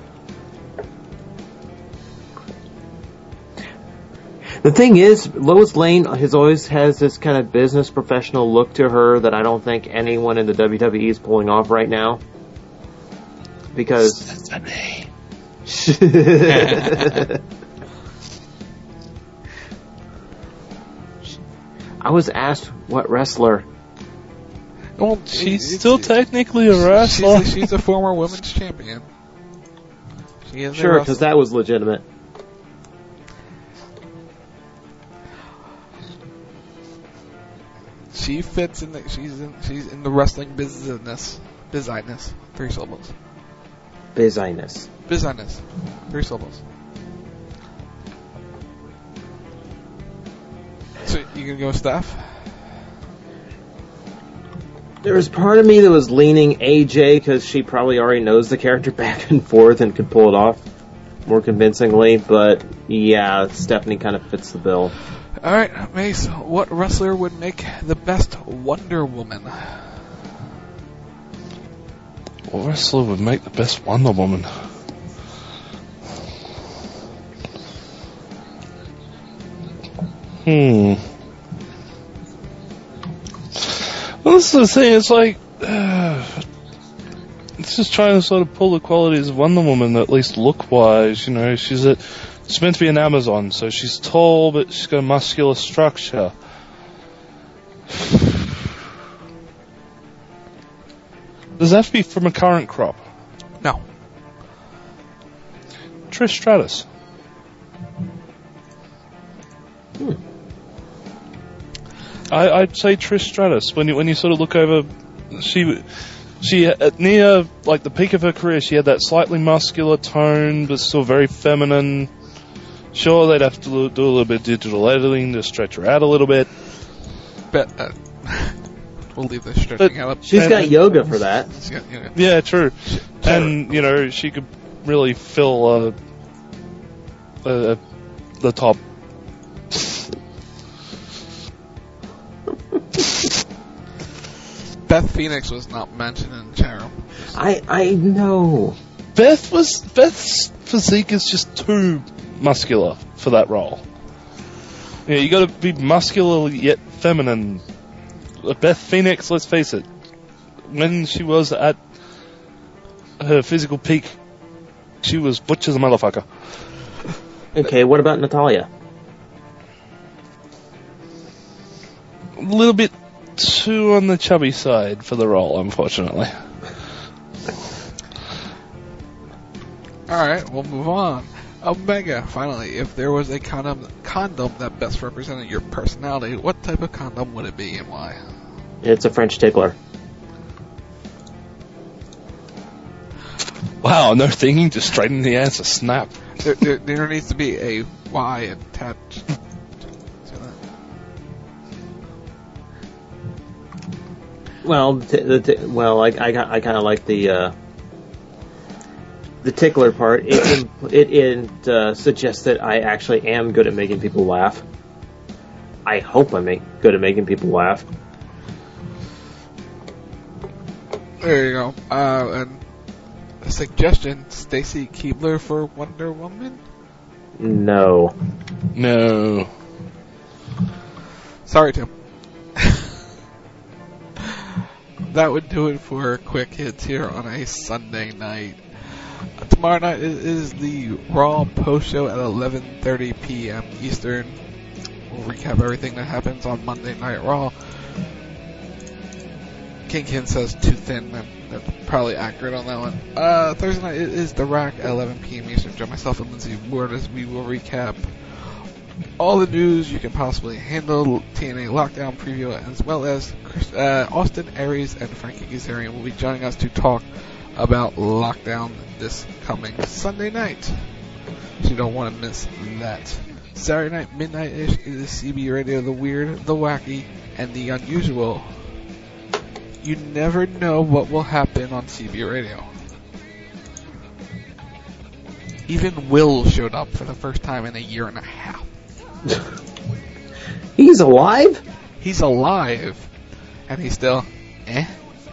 Speaker 9: The thing is, Lois Lane has always has this kind of business professional look to her that I don't think anyone in the W W E is pulling off right now. Because
Speaker 10: Stephanie.
Speaker 9: I was asked what wrestler.
Speaker 11: Well,
Speaker 10: she's still technically a wrestler.
Speaker 11: She's a, she's a former women's champion. She is
Speaker 9: Sure, because that was legitimate.
Speaker 11: She fits in the she's in she's in the wrestling business business three syllables.
Speaker 9: Business.
Speaker 11: Business three syllables. So you gonna go with Steph?
Speaker 9: There was part of me that was leaning A J because she probably already knows the character back and forth and could pull it off more convincingly. But yeah, Stephanie kind of fits the bill.
Speaker 11: All right, Mace. What wrestler would make the best Wonder Woman?
Speaker 10: What wrestler would make the best Wonder Woman? Hmm. Well, this is the thing. It's like uh, it's just trying to sort of pull the qualities of Wonder Woman, at least look-wise. You know, she's a she's meant to be an Amazon, so she's tall, but she's got a muscular structure. Does that have to be from a current crop?
Speaker 11: No.
Speaker 10: Trish Stratus.
Speaker 9: Hmm.
Speaker 10: I, I'd say Trish Stratus. When you when you sort of look over, she she at near like the peak of her career, she had that slightly muscular tone, but still very feminine. Sure, they'd have to do a little bit of digital editing to stretch her out a little bit.
Speaker 11: But uh, we'll leave the stretching out up.
Speaker 9: She's
Speaker 10: and,
Speaker 9: got yoga for that.
Speaker 11: She's got yoga.
Speaker 10: Yeah, true. And you know, she could really fill uh, uh, the top.
Speaker 11: Beth Phoenix was not mentioned in Cherub.
Speaker 9: I I know.
Speaker 10: Beth was Beth's physique is just too muscular for that role. Yeah, you got to be muscular yet feminine. Beth Phoenix, let's face it, when she was at her physical peak She was butch as a motherfucker.
Speaker 9: Okay, what about Natalia?
Speaker 10: A little bit too on the chubby side for the role, unfortunately.
Speaker 11: Alright, we'll move on. Omega, finally, if there was a condom, condom that best represented your personality, what type of condom would it be and why?
Speaker 9: It's a French tickler.
Speaker 10: Wow, no thinking, just straight in the answer, snap.
Speaker 11: There, there, there needs to be a Y attached to that.
Speaker 9: Well, t- the t- well, I I, I kind of like the uh, the tickler part. It it, it uh, suggests that I actually am good at making people laugh. I hope I'm make, good at making people laugh.
Speaker 11: There you go. Uh, and a suggestion: Stacy Keibler for Wonder Woman.
Speaker 9: No.
Speaker 10: No.
Speaker 11: Sorry, Tim. That would do it for quick hits here on a Sunday night. Uh, tomorrow night is, is the Raw post show at eleven thirty p.m. Eastern. We'll recap everything that happens on Monday Night Raw. King Ken says too thin. And that's probably accurate on that one. Uh, Thursday night is The Rack at eleven p.m. Eastern. Join myself and Lindsay Ward as we will recap all the news you can possibly handle, T N A Lockdown preview, as well as Chris, uh, Austin Aries and Frankie Kazarian will be joining us to talk about Lockdown this coming Sunday night. So you don't want to miss that. Saturday night, midnight-ish, is C B Radio, the weird, the wacky, and the unusual. You never know what will happen on C B Radio. Even Will showed up for the first time in a year and a half.
Speaker 9: He's alive?
Speaker 11: He's alive. And he's still, eh?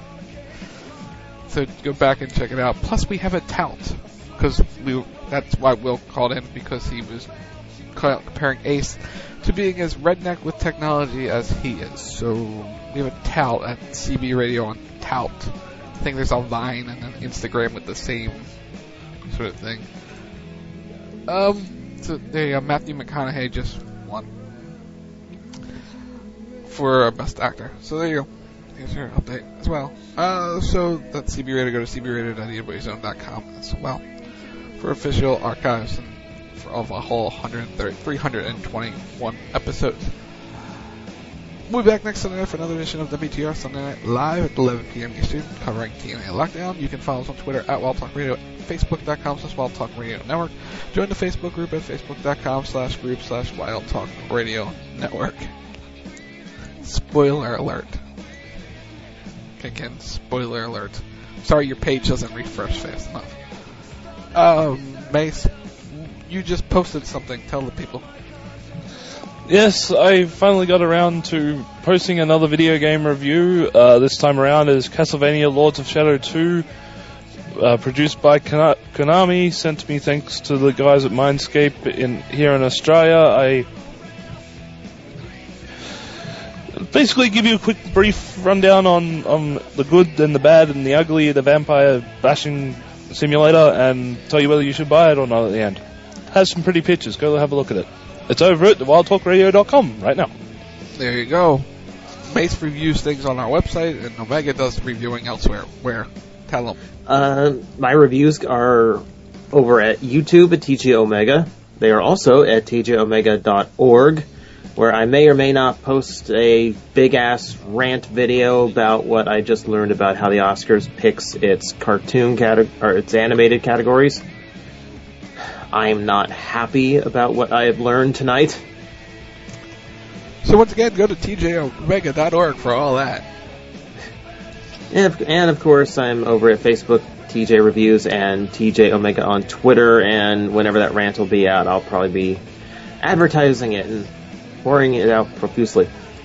Speaker 11: So go back and check it out. Plus we have a tout. Because we, that's why Will called in, because he was comparing Ace to being as redneck with technology as he is. So we have a tout at C B Radio on tout. I think there's a Vine and an Instagram with the same sort of thing. Um... So there you go, Matthew McConaughey just won for uh, Best Actor. So there you go. Here's your update as well. Uh, so that's C B Radio. Go to c b radio dot e w zone dot com as well for official archives and for of a whole one hundred thirty, three hundred twenty-one episodes. We'll be back next Sunday night for another edition of W T R Sunday Night Live at eleven p.m. Eastern, covering T N A Lockdown. You can follow us on Twitter at Wild Talk Radio, facebook dot com slash Wild Talk Radio Network. Join the Facebook group at facebook dot com slash group slash Wild Talk Radio Network. Spoiler alert. Again, spoiler alert. Sorry your page doesn't refresh fast enough. Um, Mace, you just posted something. Tell the people.
Speaker 10: Yes, I finally got around to posting another video game review. Uh, this time around is Castlevania Lords of Shadow two, uh, produced by Kon- Konami, sent to me thanks to the guys at Mindscape in here in Australia. I basically give you a quick brief rundown on, on the good and the bad and the ugly of the vampire bashing simulator and tell you whether you should buy it or not at the end. Has some pretty pictures, go have a look at it. It's over at wild talk radio dot com right now.
Speaker 11: There you go. Mace reviews things on our website, and Omega does reviewing elsewhere. Where? Tell them.
Speaker 9: Uh, my reviews are over at YouTube at T J Omega. They are also at t j omega dot org, where I may or may not post a big-ass rant video about what I just learned about how the Oscars picks its cartoon cate- or its animated categories. I am not happy about what I have learned tonight.
Speaker 11: So once again, go to t j omega dot org for all that.
Speaker 9: And of, and of course, I'm over at Facebook, T J Reviews, and T J Omega on Twitter, and whenever that rant will be out, I'll probably be advertising it and pouring it out profusely.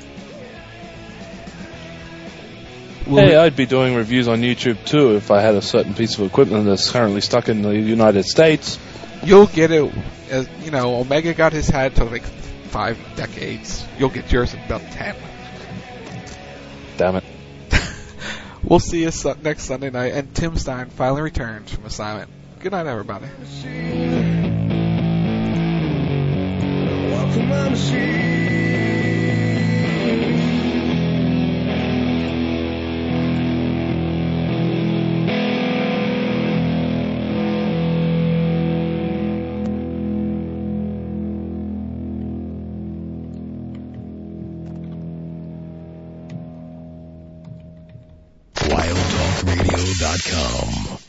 Speaker 10: Hey, I'd be doing reviews on YouTube too if I had a certain piece of equipment that's currently stuck in the United States.
Speaker 11: You'll get it, as you know, Omega got his hat to like five decades. You'll get yours in about ten.
Speaker 10: Damn it.
Speaker 11: We'll see you su- next Sunday night, and Tim Stein finally returns from assignment. Good night, everybody.
Speaker 8: Welcome, my machine.
Speaker 1: wild talk radio dot com